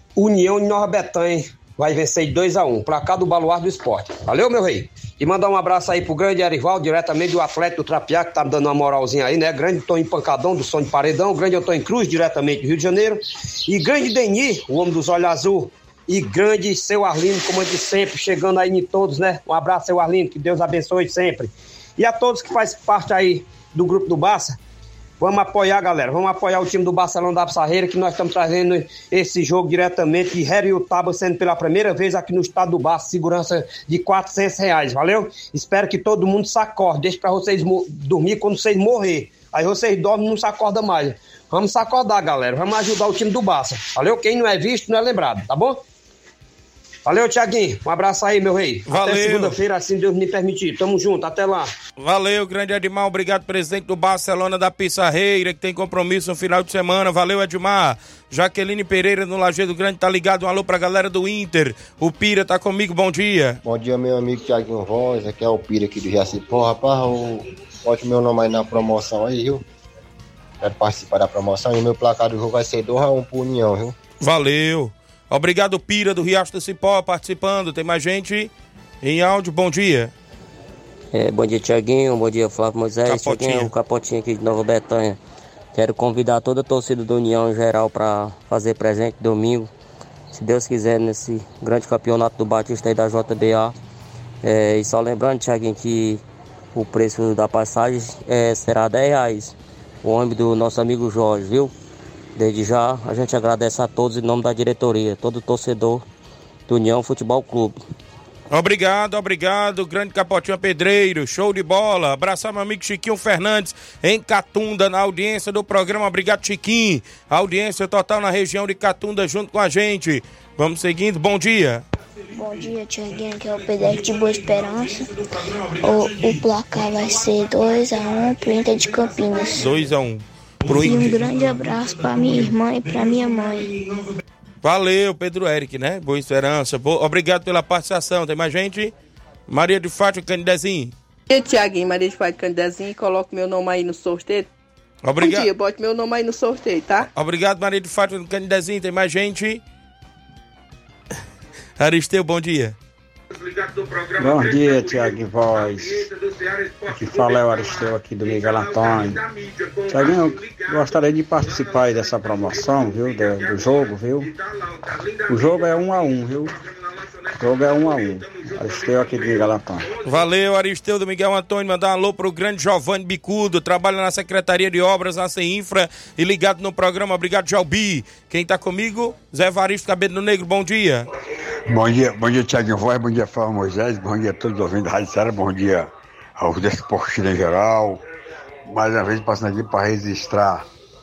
União de Nova Betânia vai vencer de 2-1, placar do Baluarte do Esporte. Valeu, meu rei? E mandar um abraço aí pro grande Erivaldo, diretamente do Atlético do Trapiá, que tá me dando uma moralzinha aí, né? Grande Toninho Pancadão, do Som de Paredão, grande Antônio Cruz, diretamente do Rio de Janeiro, e grande Deni, o homem dos olhos azul, e grande seu Arlindo, como de sempre, chegando aí em todos, né? Um abraço, seu Arlindo, que Deus abençoe sempre. E a todos que fazem parte aí do grupo do Barça, vamos apoiar, galera, vamos apoiar o time do Barcelona da Pissarreira, que nós estamos trazendo esse jogo diretamente de Heriotaba, sendo pela primeira vez aqui no estado do Barça, segurança de R$400, valeu? Espero que todo mundo se acorde, deixe para vocês dormir quando vocês morrer, aí vocês dormem e não se acordam mais. Vamos se acordar, galera, vamos ajudar o time do Barça, valeu? Quem não é visto não é lembrado, tá bom? Valeu, Thiaguinho. Um abraço aí, meu rei. Valeu. Até segunda-feira, assim Deus me permitir. Tamo junto, até lá. Valeu, grande Edmar. Obrigado, presidente do Barcelona da Pissarreira, que tem compromisso no final de semana. Valeu, Edmar. Jaqueline Pereira, no Lajeado Grande, tá ligado. Um alô pra galera do Inter. O Pira tá comigo, bom dia. Bom dia, meu amigo Thiaguinho Voz. Aqui é o Pira aqui do Jacipó. Rapaz, bote meu nome aí na promoção aí, viu? Quero participar da promoção e o meu placar do jogo vai ser 2-1 pro União, viu? Valeu. Obrigado, Pira, do Riacho do Cipó, participando. Tem mais gente em áudio. Bom dia. Bom dia, Thiaguinho. Bom dia, Flávio Moisés. Capotinho. O Capotinho aqui de Nova Betânia. Quero convidar toda a torcida do União em geral para fazer presente domingo, se Deus quiser, nesse grande campeonato do Batista aí da JBA. E só lembrando, Thiaguinho, que o preço da passagem será R$10. O ônibus do nosso amigo Jorge, viu? Desde já, a gente agradece a todos em nome da diretoria, todo torcedor do União Futebol Clube. Obrigado, grande Capotinho Pedreiro, show de bola. Abraçar meu amigo Chiquinho Fernandes, em Catunda, na audiência do programa. Obrigado, Chiquinho. Audiência total na região de Catunda, junto com a gente. Vamos seguindo, bom dia. Bom dia, Thiaguinho, aqui é o Pedro de Boa Esperança. O placar vai ser 2-1 pro Inter de Campinas. 2-1 pro Inter. Inter. E um grande abraço pra minha irmã e pra minha mãe. Valeu, Pedro Eric, né? Boa Esperança. Obrigado pela participação. Tem mais gente? Maria de Fátima Candidezinho. E Thiaguinho, Maria de Fátima Candidezinho, coloca meu nome aí no sorteio. Obrigado. Bom dia, bote meu nome aí no sorteio, tá? Obrigado, Maria de Fátima Candidezinho. Tem mais gente? Aristeu, bom dia. Bom dia, Thiaguinho Voz. Aqui fala é o Aristeu aqui do Miguel Antônio. Thiaguinho, eu gostaria de participar aí dessa promoção, viu? Do jogo, viu? O jogo é 1-1, viu? O jogo é 1-1. Aristeu aqui do Miguel Antônio. Valeu, Aristeu do Miguel Antônio. Mandar um alô pro grande Giovanni Bicudo. Trabalha na Secretaria de Obras, na CEINFRA e ligado no programa. Obrigado, Jalbi. Quem tá comigo? Zé Varisto Cabelo Negro, bom dia. Bom dia, Thiaguinho Voz, bom dia, Flávio Moisés, bom dia a todos os ouvintes da Rádio Ceará, bom dia aos desportistas em geral. Mais uma vez passando aqui para registrar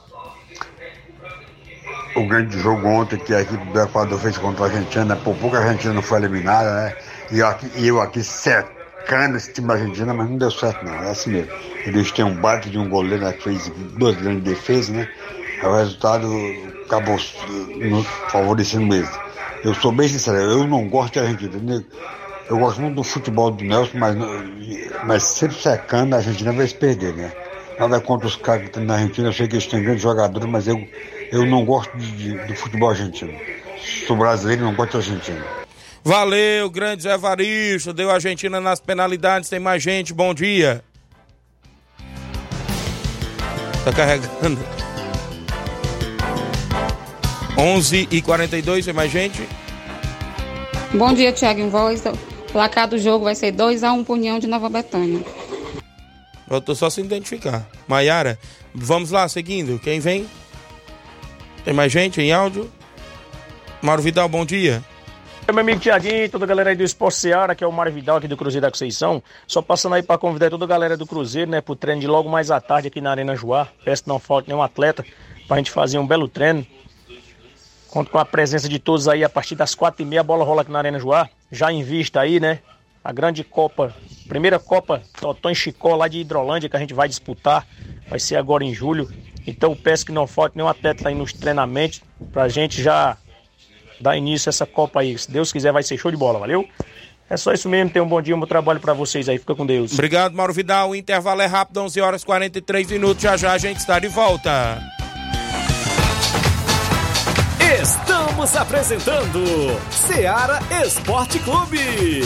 o grande jogo ontem que a equipe do Equador fez contra a Argentina, né? Por pouco a Argentina não foi eliminada, né? E eu aqui secando esse time da Argentina, mas não deu certo não, é assim mesmo. Eles têm um baita de um goleiro, né, que fez 2 grandes defesas, né? O resultado acabou favorecendo eles. Eu sou bem sincero, eu não gosto da Argentina, entendeu? Eu gosto muito do futebol do Nelson, mas sempre secando a Argentina vai se perder, né? Nada contra os caras que estão na Argentina, eu sei que eles têm grandes jogadores, mas eu não gosto do futebol argentino. Sou brasileiro e não gosto da Argentina. Valeu, grande Zé Varisto, deu a Argentina nas penalidades, tem mais gente, bom dia. Tá carregando. 11h42, tem mais gente? Bom dia, Thiaguinho Voz. O placar do jogo vai ser 2-1 pro União de Nova Betânia. Eu tô só se identificar. Maiara, vamos lá, seguindo. Quem vem? Tem mais gente em áudio? Mauro Vidal, bom dia. Meu amigo Thiaguinho, toda a galera aí do Esporte Seara, que é o Mário Vidal aqui do Cruzeiro da Conceição. Só passando aí para convidar toda a galera do Cruzeiro, né, pro treino de logo mais à tarde aqui na Arena Joá. Peço que não falte nenhum atleta pra gente fazer um belo treino. Conto com a presença de todos aí a partir das 4h30, a bola rola aqui na Arena Joá. Já em vista aí, né? A grande Copa, primeira Copa Totó em Chicó lá de Hidrolândia que a gente vai disputar. Vai ser agora em julho. Então peço que não falte nenhum atleta aí nos treinamentos pra gente já dar início a essa Copa aí. Se Deus quiser vai ser show de bola, valeu? É só isso mesmo, tenham um bom dia, um bom trabalho pra vocês aí, fica com Deus. Obrigado, Mauro Vidal, o intervalo é rápido, 11h43, já já a gente está de volta. Estamos apresentando Seara Esporte Clube.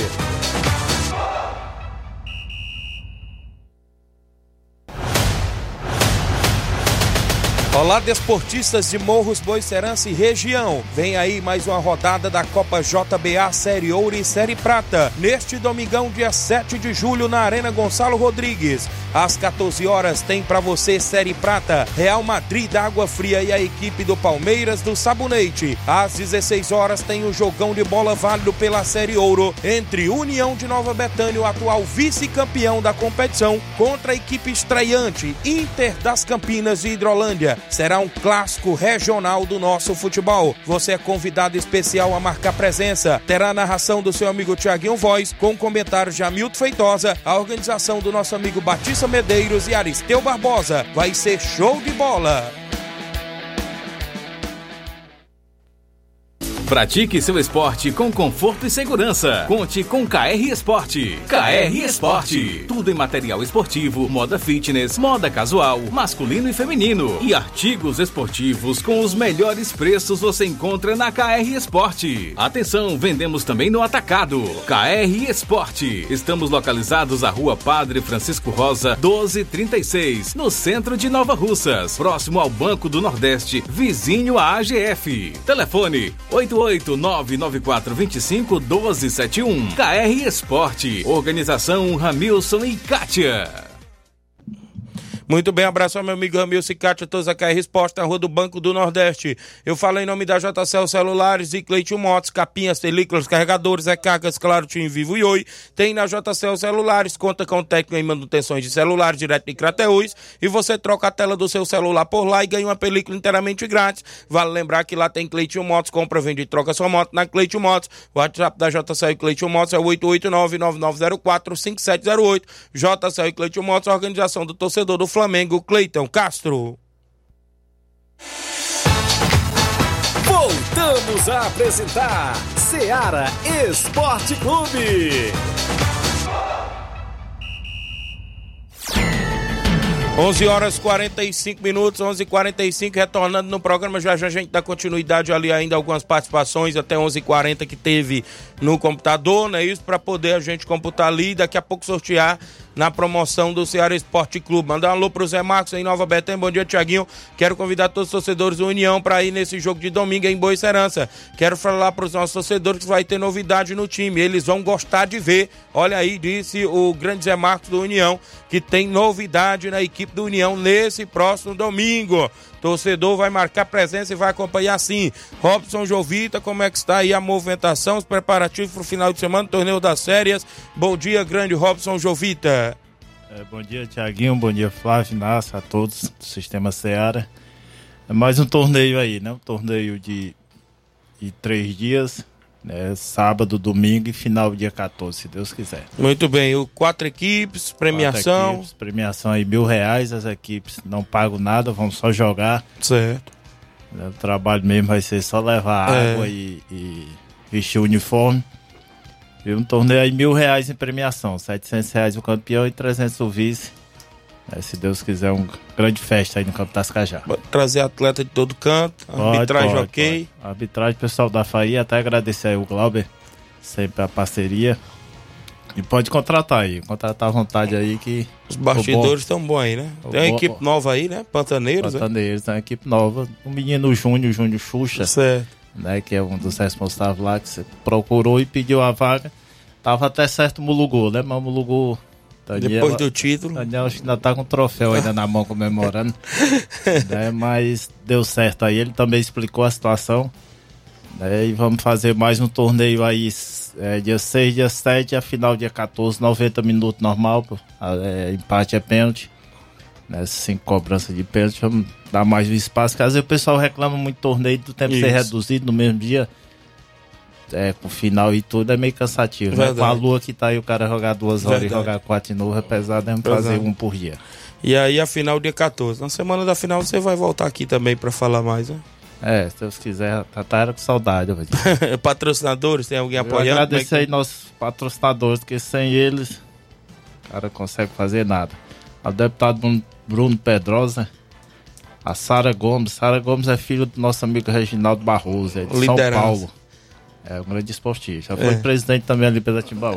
Olá, desportistas de Morros, Boicerança e região. Vem aí mais uma rodada da Copa JBA Série Ouro e Série Prata. Neste domingão, dia 7 de julho, na Arena Gonçalo Rodrigues. Às 14 horas tem pra você Série Prata, Real Madrid da Água Fria e a equipe do Palmeiras do Sabonete. Às 16 horas tem o jogão de bola válido pela Série Ouro entre União de Nova Betânia, o atual vice-campeão da competição, contra a equipe estreante Inter das Campinas de Hidrolândia. Será um clássico regional do nosso futebol. Você é convidado especial a marcar presença. Terá a narração do seu amigo Thiaguinho Voz, com comentários de Hamilton Feitosa, a organização do nosso amigo Batista Medeiros e Aristeu Barbosa. Vai ser show de bola! Pratique seu esporte com conforto e segurança. Conte com KR Esporte. KR Esporte. Tudo em material esportivo, moda fitness, moda casual, masculino e feminino. E artigos esportivos com os melhores preços você encontra na KR Esporte. Atenção, vendemos também no atacado. KR Esporte. Estamos localizados à Rua Padre Francisco Rosa, 1236, no centro de Nova Russas, próximo ao Banco do Nordeste, vizinho à AGF. Telefone 88994251271. KR Esporte. Organização Ramilson e Kátia. Muito bem, abraço ao meu amigo Ramilson e Kátia, todos a KR Esporte, na Rua do Banco do Nordeste. Eu falo em nome da JCL Celulares e Cleiton Motos, capinhas, películas, carregadores, recargas, claro, Tim Vivo e Oi. Tem na JCL Celulares, conta com técnico em manutenções de celulares direto de Crateús, e você troca a tela do seu celular por lá e ganha uma película inteiramente grátis. Vale lembrar que lá tem Cleiton Motos, compra, vende e troca sua moto na Cleiton Motos. O WhatsApp da JCL e Cleiton Motos é o 889-9904-5708. JCL e Cleiton Motos, organização do torcedor do Flamengo, Cleiton Castro. Voltamos a apresentar Seara Esporte Clube. 11h45, 11h45, retornando no programa. Já a gente dá continuidade ali ainda, algumas participações até 11h40 que teve no computador, né? Isso para poder a gente computar ali e daqui a pouco sortear na promoção do Ceará Esporte Clube. Mandar um alô pro Zé Marcos em Nova Betânia. Bom dia, Thiaguinho. Quero convidar todos os torcedores do União para ir nesse jogo de domingo em Boicerança. Quero falar para os nossos torcedores que vai ter novidade no time. Eles vão gostar de ver. Olha aí, disse o grande Zé Marcos do União, que tem novidade na equipe do União nesse próximo domingo. Torcedor vai marcar presença e vai acompanhar sim. Robson Jovita, como é que está aí a movimentação, os preparativos para o final de semana, torneio das férias. Bom dia, grande Robson Jovita. Bom dia, Thiaguinho, bom dia, Flávio, Inácio, a todos do Sistema Seara. É mais um torneio aí, né? Um torneio de 3 dias, né? Sábado, domingo e final dia 14, se Deus quiser. Muito bem, 4 equipes, premiação. 4 equipes, premiação aí R$1.000, as equipes não pagam nada, vão só jogar. Certo. O trabalho mesmo vai ser só levar água e vestir o uniforme. E um torneio aí R$1.000 em premiação, R$700 o campeão e R$300 o vice. Se Deus quiser, uma grande festa aí no Campo Tascajá. Pode trazer atleta de todo canto, arbitragem ok. Pode. Arbitragem, pessoal da FAI, até agradecer aí o Glauber, sempre a parceria. E pode contratar aí, contratar à vontade aí que... Os bastidores estão bons aí, né? Tem uma equipe nova aí, né? Pantaneiros, tem uma equipe nova. O menino Júnior Xuxa, certo, né? Que é um dos responsáveis lá, que você procurou e pediu a vaga. Tava até certo o Mulugô, né? Mas o Mulugô... Depois do título. Daniel acho que ainda tá com o troféu ainda na mão comemorando. Né? Mas deu certo aí. Ele também explicou a situação. Né? E vamos fazer mais um torneio aí. Dia 6, dia 7, a final dia 14, 90 minutos normal. Empate é pênalti. Né? 5 cobranças de pênalti. Vamos dar mais um espaço. Porque às vezes o pessoal reclama muito do torneio do tempo ser reduzido no mesmo dia. Com o final e tudo é meio cansativo, né? Com a lua que tá aí, o cara jogar 2 horas e jogar 4 de novo é pesado, vamos fazer um por dia. E aí a final dia 14. Na semana da final você vai voltar aqui também pra falar mais, né? Se Deus quiser, era com saudade. Patrocinadores, tem alguém apoiando? Agradecer aí nossos patrocinadores, porque sem eles o cara não consegue fazer nada. O deputado Bruno Pedrosa, A Sara Gomes. Sara Gomes é filho do nosso amigo Reginaldo Barroso, é de São Paulo. É um grande esportista. Já foi presidente também ali pela Timbaúba.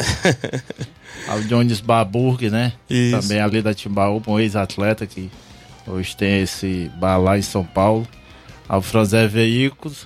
O Jones Barburg, né? Isso. Também ali da Timbaúba, um ex-atleta que hoje tem esse bar lá em São Paulo. Ao Franzé Veículos.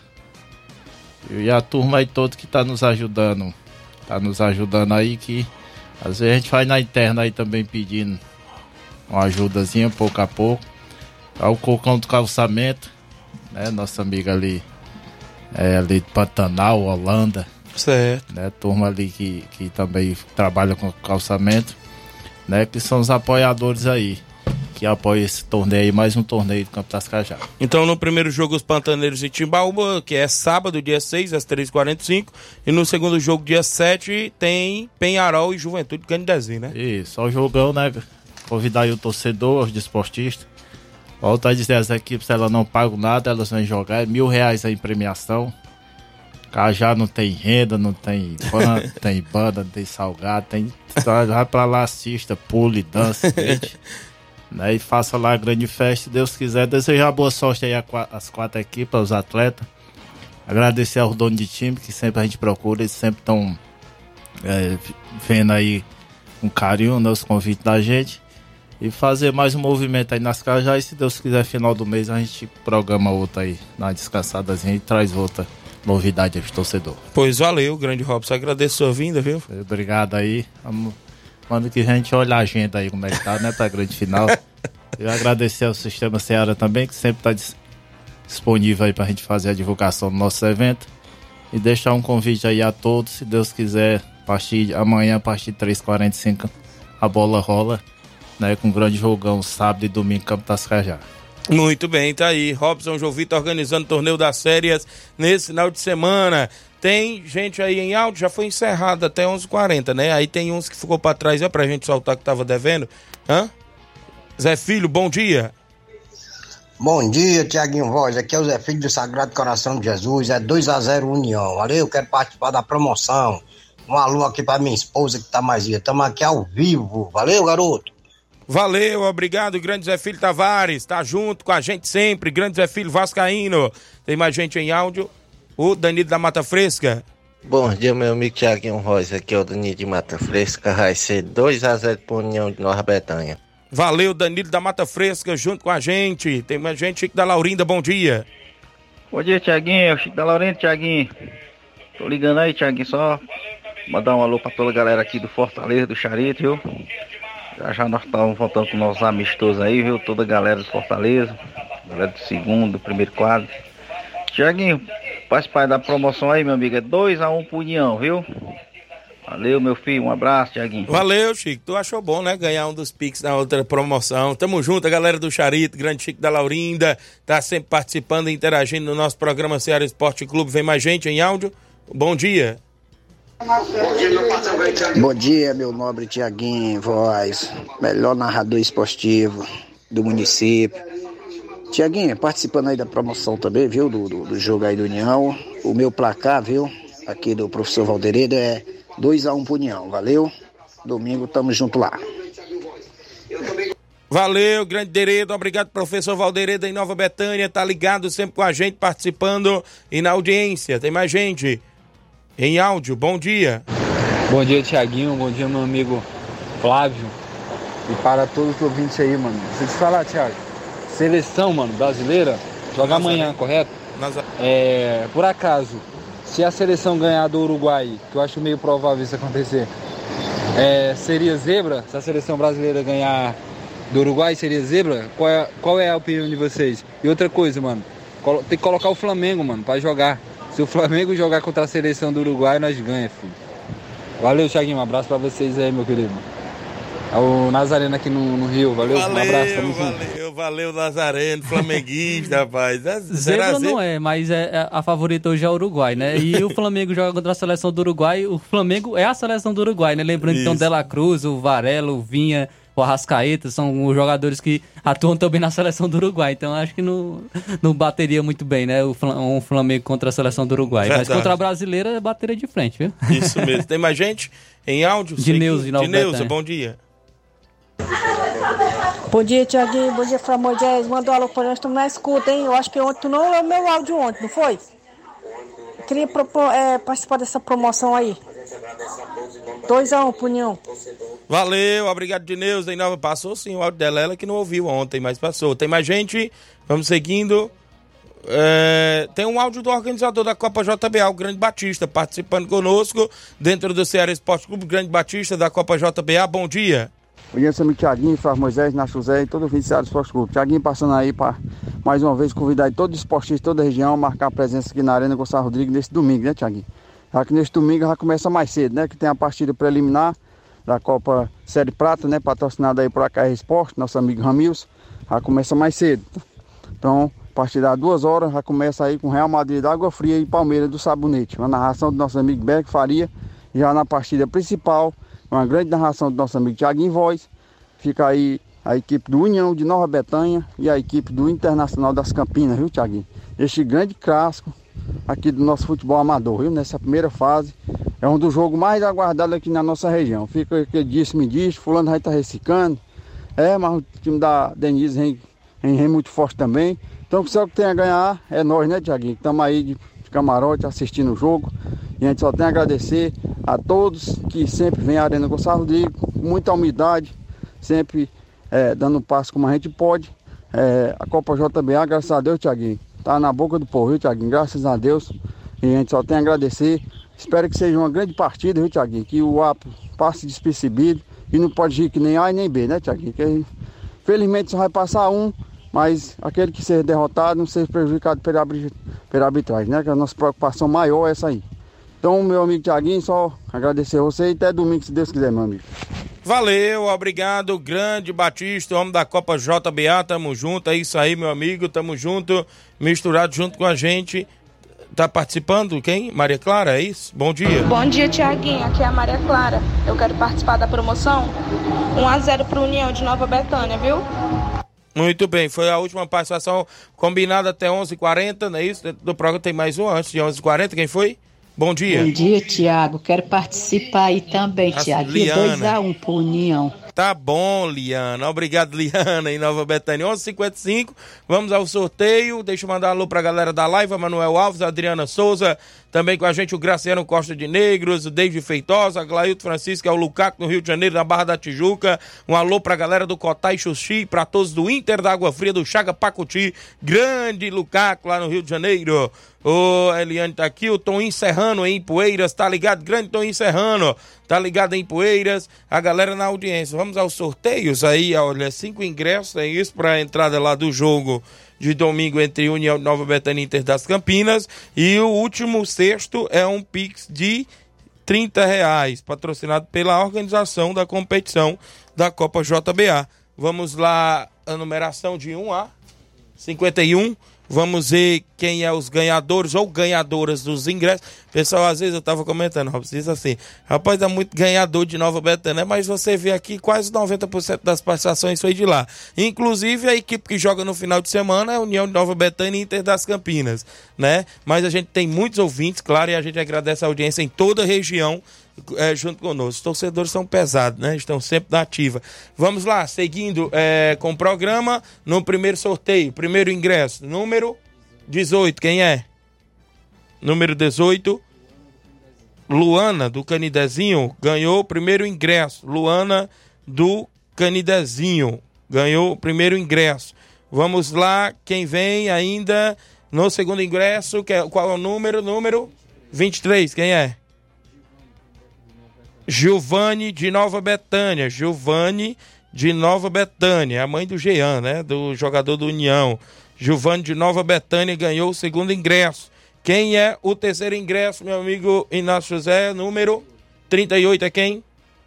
E a turma aí toda que tá nos ajudando. Tá nos ajudando aí, que às vezes a gente faz na interna aí também pedindo uma ajudazinha pouco a pouco. O Cocão do Calçamento, né? Nossa amiga ali, ali de Pantanal, Holanda. Certo. Né? Turma ali que também trabalha com calçamento, né? Que são os apoiadores aí, que apoiam esse torneio aí, mais um torneio do Campo das Cajás. Então, no primeiro jogo, os Pantaneiros de Timbaúba, que é sábado, dia 6, às 3h45. E no segundo jogo, dia 7, tem Penharol e Juventude Candezinho, né? Isso, só o jogão, né? Convidar aí o torcedor, os desportistas. Volto a dizer, as equipes, elas não pagam nada, elas vão jogar, é R$1.000 aí em premiação. Cajá não tem renda, não tem banda, tem banda, não tem salgado, tem... Vai pra lá, assista, pule, dança, gente. Né? E faça lá a grande festa, se Deus quiser. Desejar boa sorte aí às 4 equipes, aos atletas. Agradecer aos donos de time, que sempre a gente procura, eles sempre estão vendo aí com carinho, né, os convites da gente. E fazer mais um movimento aí nas Cajás. E se Deus quiser, final do mês a gente programa outra aí, na descansadazinha, e traz outra novidade aos torcedores. Pois valeu, grande Robson. Agradeço a sua vinda, viu? Obrigado aí. Mano, que a gente olha a agenda aí, como é que tá, né, pra grande final. Eu agradecer ao Sistema Seara também, que sempre tá disponível aí pra gente fazer a divulgação do nosso evento. E deixar um convite aí a todos, se Deus quiser, amanhã, a partir de 3h45, a bola rola, né, com um grande jogão, sábado e domingo, Campo das Cajás. Muito bem, tá aí. Robson João Vitor organizando o torneio das férias nesse final de semana. Tem gente aí em áudio, já foi encerrado até 11h40, né? Aí tem uns que ficou pra trás, é pra gente soltar que tava devendo. Zé Filho, bom dia. Bom dia, Tiaguinho Voz. Aqui é o Zé Filho do Sagrado Coração de Jesus. É 2-0 União. Valeu, quero participar da promoção. Um alô aqui pra minha esposa que tá mais ia. Tamo aqui ao vivo. Valeu, garoto. Valeu, obrigado, grande Zé Filho Tavares. Tá junto com a gente sempre. Grande Zé Filho Vascaíno. Tem mais gente em áudio. O Danilo da Mata Fresca. Bom dia, meu amigo Tiaguinho Rosa. Aqui é o Danilo de Mata Fresca. Vai ser 2-0 para União de Nova Betânia. Valeu, Danilo da Mata Fresca, junto com a gente. Tem mais gente, Chico da Laurinda, bom dia. Bom dia, Tiaguinho. Chico da Laurinda, Tiaguinho. Tô ligando aí, Tiaguinho, só mandar um alô pra toda a galera aqui do Fortaleza, do Charito, viu? Já nós estamos voltando com nossos amistosos aí, viu? Toda a galera do Fortaleza, galera do segundo, do primeiro quadro. Tiaguinho, participar da promoção aí, meu amigo, é 2-1 pro União, viu? Valeu, meu filho, um abraço, Tiaguinho. Valeu, Chico, tu achou bom, né, ganhar um dos Pix na outra promoção. Tamo junto, a galera do Charito, grande Chico da Laurinda, tá sempre participando e interagindo no nosso programa Ceará Esporte Clube. Vem mais gente em áudio, bom dia. Bom dia, meu nobre Tiaguinho Voz, melhor narrador esportivo do município. Tiaguinho, participando aí da promoção também, viu, do jogo aí do União. O meu placar, viu, aqui do professor Valderedo é 2-1 pro União, valeu? Domingo tamo junto lá. Valeu, grande Deredo, obrigado, professor Valderedo em Nova Betânia, tá ligado sempre com a gente, participando e na audiência. Tem mais gente em áudio, bom dia. Bom dia, Tiaguinho, bom dia, meu amigo Flávio. E para todos os ouvintes aí, mano. Deixa eu te falar, Thiago, seleção, mano, brasileira, joga amanhã, correto? Por acaso, se a seleção ganhar do Uruguai, que eu acho meio provável isso acontecer, seria zebra? Se a seleção brasileira ganhar do Uruguai, seria zebra? Qual é a opinião de vocês? E outra coisa, mano, tem que colocar o Flamengo, mano, pra jogar. Se o Flamengo jogar contra a seleção do Uruguai, nós ganhamos, filho. Valeu, Thiaguinho, um abraço pra vocês aí, meu querido. É o Nazareno aqui no Rio, valeu, um abraço, tamo junto. Valeu, Nazareno, flamenguista, rapaz. Zebra não é, mas a favorita hoje é o Uruguai, né? E o Flamengo joga contra a seleção do Uruguai, o Flamengo é a seleção do Uruguai, né? Lembrando que tem o De La Cruz, o Varela, o Vinha, o Arrascaeta, são os jogadores que atuam também na seleção do Uruguai, então acho que não bateria muito bem, né? Um Flamengo contra a seleção do Uruguai. Verdade. Mas contra a brasileira, bateria de frente, viu? Isso mesmo. Tem mais gente em áudio? De Neuza, bom dia. Bom dia, Tiaguinho. Bom dia, Flávio Moisés. Mandou alô pra nós, estamos na escuta, hein? Eu acho que ontem tu não leu meu áudio ontem, não foi? Eu queria participar dessa promoção aí. 2-1 pro União. Valeu, obrigado, Dineuza. Passou sim o áudio dela, ela que não ouviu ontem, mas passou. Tem mais gente? Vamos seguindo. Tem um áudio do organizador da Copa JBA, o Grande Batista, participando conosco dentro do Ceará Esporte Clube. Grande Batista da Copa JBA, bom dia. Bom dia, seu amigo Thiaguinho, Flávio Moisés, Nacho Zé e todo o Ceará Esporte Clube. Thiaguinho passando aí para, mais uma vez, convidar todo o esportista de toda a região a marcar a presença aqui na Arena Gonçalo Rodrigues nesse domingo, né, Thiaguinho? Já que neste domingo já começa mais cedo, né, que tem a partida preliminar da Copa Série Prata, né, patrocinada aí por AKR Esporte, nosso amigo Ramils, já começa mais cedo. Então, a partir das 2 horas, já começa aí com Real Madrid da Água Fria e Palmeiras do Sabonete. Uma narração do nosso amigo Beck Faria, já na partida principal, uma grande narração do nosso amigo Thiaguinho Voz. Fica aí a equipe do União de Nova Betânia e a equipe do Internacional das Campinas, viu, Thiaguinho? Este grande clássico aqui do nosso futebol amador, viu? Nessa primeira fase, é um dos jogos mais aguardados aqui na nossa região. Fica aquele disse-me diz, fulano vai estar reciclando. Mas o time da Denise vem muito forte também. Então, o que tem a ganhar é nós, né, Thiaguinho? Estamos aí de camarote assistindo o jogo. E a gente só tem a agradecer a todos que sempre vêm à Arena Gonçalo Rodrigues, com muita humildade, sempre dando um passo como a gente pode. A Copa JBA, graças a Deus, Thiaguinho, tá na boca do povo, viu, Thiaguinho? Graças a Deus. E a gente só tem a agradecer. Espero que seja uma grande partida, viu, Thiaguinho? Que o APO passe despercebido e não pode ir que nem A e nem B, né, Thiaguinho? Que, felizmente só vai passar um, mas aquele que seja derrotado não seja prejudicado pela arbitragem, né? Que a nossa preocupação maior é essa aí. Então, meu amigo Thiaguinho, só agradecer a você e até domingo, se Deus quiser, meu amigo. Valeu, obrigado, Grande Batista, homem da Copa JBA, tamo junto, é isso aí, meu amigo, tamo junto, misturado junto com a gente. Tá participando quem? Maria Clara, é isso? Bom dia. Bom dia, Thiaguinho, aqui é a Maria Clara. Eu quero participar da promoção 1-0 pro União de Nova Betânia, viu? Muito bem, foi a última participação combinada até 11h40, não é isso? Dentro do programa tem mais um antes de 11h40, quem foi? Bom dia. Bom dia, Tiago. Quero participar aí também, Tiago. 2-1 pro União. Tá bom, Liana. Obrigado, Liana, em Nova Betânia. 11h55, vamos ao sorteio. Deixa eu mandar um alô pra galera da live, a Manuel Alves, a Adriana Souza, também com a gente o Graciano Costa de Negros, o David Feitosa, a Glailton Francisco, é o Lucaco no Rio de Janeiro, na Barra da Tijuca. Um alô pra galera do Cotai Xuxi, pra todos do Inter da Água Fria, do Chaga Pacuti, grande Lucaco lá no Rio de Janeiro. Ô, Eliane tá aqui, o Toninho Serrano em Poeiras, tá ligado? Grande Toninho Serrano, tá ligado em Poeiras, a galera na audiência. Vamos aos sorteios aí, olha, 5 ingressos, é isso, pra entrada lá do jogo de domingo entre União de Nova Betânia e Inter das Campinas. E o último sexto é um Pix de R$30, patrocinado pela organização da competição da Copa JBA. Vamos lá, a numeração de 1 a 51. Vamos ver quem é os ganhadores ou ganhadoras dos ingressos. Pessoal, às vezes eu tava comentando, diz assim, rapaz, dá muito ganhador de Nova Betânia, mas você vê aqui quase 90% das participações foi de lá. Inclusive a equipe que joga no final de semana é a União de Nova Betânia e Inter das Campinas, né? Mas a gente tem muitos ouvintes, claro, e a gente agradece a audiência em toda a região, junto conosco. Os torcedores são pesados, né? Estão sempre na ativa. Vamos lá, seguindo com o programa, no primeiro sorteio, primeiro ingresso, número 18, quem é? Número 18, Luana do Canidezinho, ganhou o primeiro ingresso. Luana do Canidezinho ganhou o primeiro ingresso. Vamos lá, quem vem ainda no segundo ingresso, qual é o número? Número 23, quem é? Giovane de Nova Betânia. Giovane de Nova Betânia, a mãe do Jean, né? Do jogador do União. Giovane de Nova Betânia ganhou o segundo ingresso. Quem é o terceiro ingresso, meu amigo Inácio José? Número 38 é quem?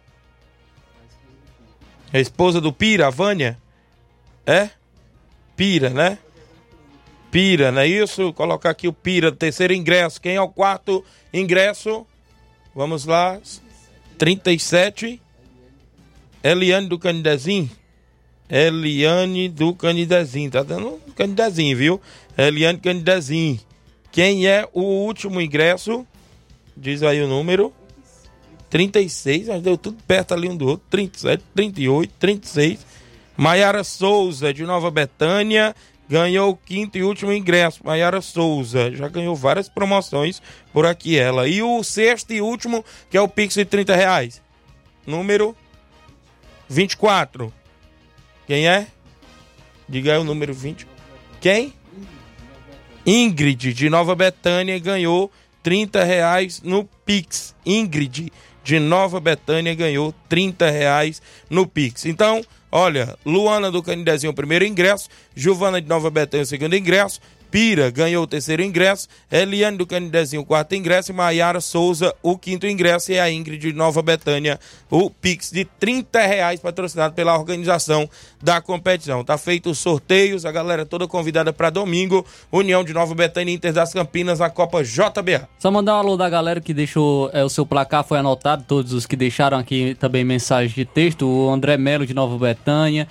A esposa do Pira, a Vânia? É? Pira, né? Pira, não é isso? Vou colocar aqui o Pira, terceiro ingresso. Quem é o quarto ingresso? Vamos lá. 37, Eliane do Canidezinho. Eliane do Canidezinho. Tá dando Canidezinho, viu? Eliane Canidezinho. Quem é o último ingresso? Diz aí o número. 36, mas deu tudo perto ali um do outro. 37, 38, 36. Maiara Souza, de Nova Betânia, ganhou o 5º e último ingresso. Maiara Souza já ganhou várias promoções por aqui, ela. E o 6º e último, que é o Pix de R$30. Número 24. Quem é? Diga aí o número 20. Quem? Ingrid, de Nova Betânia, ganhou R$30 no Pix. Ingrid, de Nova Betânia, ganhou R$30 no Pix. Então, olha, Luana do Canidezinho, o primeiro ingresso. Giovana de Nova Betânia, o segundo ingresso. Pira ganhou o 3º ingresso. Eliane do Canidezinho, o 4º ingresso. E Maiara Souza, o 5º ingresso. E a Ingrid de Nova Betânia, o Pix de R$30, patrocinado pela organização da competição. Tá feito os sorteios, a galera toda convidada para domingo. União de Nova Betânia e Inter das Campinas, na Copa JBA. Só mandar um alô da galera que deixou o seu placar, foi anotado. Todos os que deixaram aqui também mensagem de texto. O André Melo de Nova Betânia,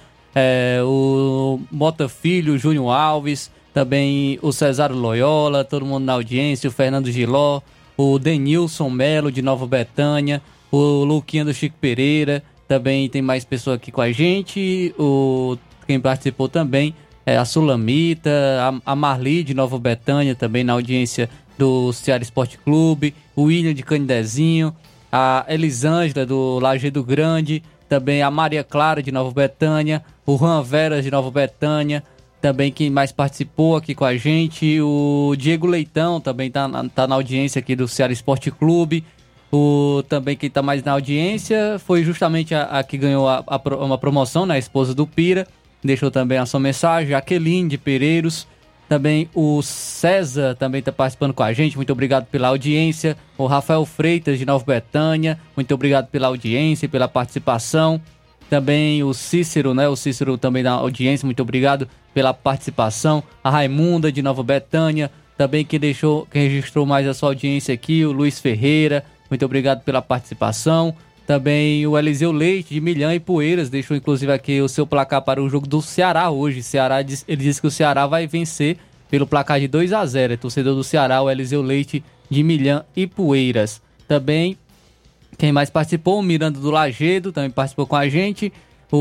o Mota Filho, o Júnior Alves, também o Cesário Loyola, todo mundo na audiência, o Fernando Giló, o Denilson Melo de Nova Betânia, o Luquinha do Chico Pereira, também tem mais pessoas aqui com a gente, quem participou também é a Sulamita, a Marli de Nova Betânia, também na audiência do Ceará Esporte Clube, o William de Canidezinho, a Elisângela do Lajeado Grande, também a Maria Clara de Nova Betânia, o Juan Veras de Nova Betânia, também quem mais participou aqui com a gente, o Diego Leitão também tá na audiência aqui do Ceará Esporte Clube. Também quem tá mais na audiência foi justamente a que ganhou uma promoção, né, a esposa do Pira, deixou também a sua mensagem. A Aqueline de Pereiros, também o César também tá participando com a gente, muito obrigado pela audiência. O Rafael Freitas de Nova Betânia, muito obrigado pela audiência e pela participação. Também o Cícero, né? O Cícero também na audiência, muito obrigado pela participação. A Raimunda de Nova Betânia, também quem registrou mais a sua audiência aqui, o Luiz Ferreira, muito obrigado pela participação. Também o Eliseu Leite de Milhã e Poeiras, deixou inclusive aqui o seu placar para o jogo do Ceará hoje. Ele disse que o Ceará vai vencer pelo placar de 2-0. É torcedor do Ceará, o Eliseu Leite de Milhã e Poeiras. Também quem mais participou, o Miranda do Lajeado também participou com a gente.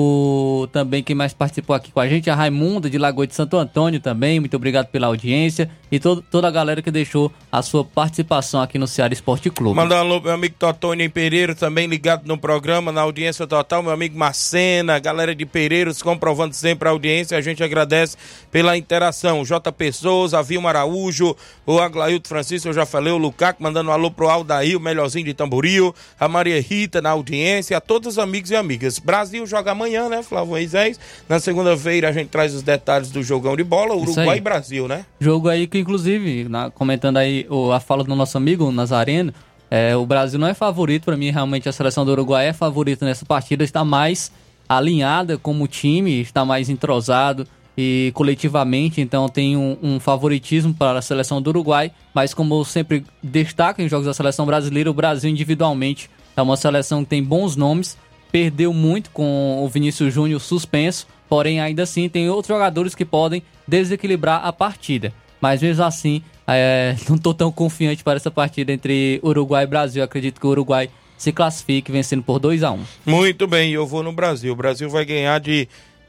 Também quem mais participou aqui com a gente, a Raimunda de Lagoa de Santo Antônio também, muito obrigado pela audiência e toda a galera que deixou a sua participação aqui no Ceará Esporte Clube. Mandar um alô pro meu amigo Totônio em Pereira, também ligado no programa, na audiência total, meu amigo Marcena, galera de Pereiros comprovando sempre a audiência, a gente agradece pela interação. JP Souza, a Vilma Araújo, o Aglaildo Francisco, eu já falei, o Lucaco, mandando um alô pro Aldair, o melhorzinho de Tamboril, a Maria Rita na audiência, a todos os amigos e amigas. Brasil joga amanhã, né, Flávio Moisés? Na segunda-feira a gente traz os detalhes do jogão de bola, Uruguai e Brasil, né? Jogo aí que, inclusive, comentando aí a fala do nosso amigo Nazareno, o Brasil não é favorito, para mim realmente a seleção do Uruguai é favorita nessa partida, está mais alinhada como time, está mais entrosado e coletivamente, então tem um favoritismo para a seleção do Uruguai, mas como eu sempre destaco em jogos da seleção brasileira, o Brasil individualmente é uma seleção que tem bons nomes, perdeu muito com o Vinícius Júnior suspenso, porém ainda assim tem outros jogadores que podem desequilibrar a partida. Mas mesmo assim, não estou tão confiante para essa partida entre Uruguai e Brasil. Acredito que o Uruguai se classifique vencendo por 2-1. Muito bem, eu vou no Brasil. O Brasil vai ganhar de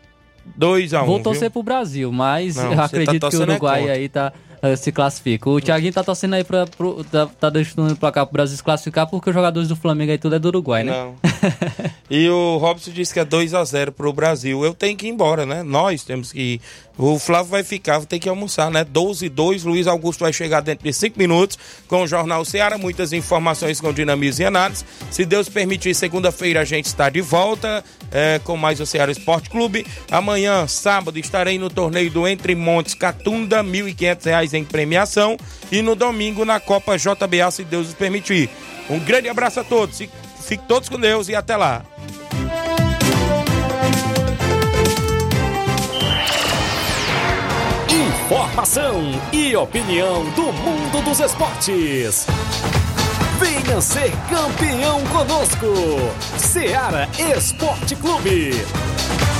2-1. Vou torcer pro Brasil, mas eu acredito que o Uruguai aí se classifica. O Thiaguinho tá torcendo aí tá deixando pra cá pro Brasil se classificar porque os jogadores do Flamengo aí tudo é do Uruguai, né? Não. E o Robson disse que é 2-0 pro Brasil. Eu tenho que ir embora, né? Nós temos que ir. O Flávio vai ficar, vou ter que almoçar, né? 12:02, Luiz Augusto vai chegar dentro de 5 minutos com o Jornal Ceará, muitas informações com dinamismo e análise. Se Deus permitir, segunda-feira a gente está de volta com mais o Ceará Esporte Clube. Amanhã, sábado, estarei no torneio do Entre Montes Catunda, R$ 1.500 em premiação. E no domingo na Copa JBA, se Deus nos permitir. Um grande abraço a todos, fiquem todos com Deus e até lá. Informação e opinião do mundo dos esportes. Venha ser campeão conosco. Ceará Esporte Clube.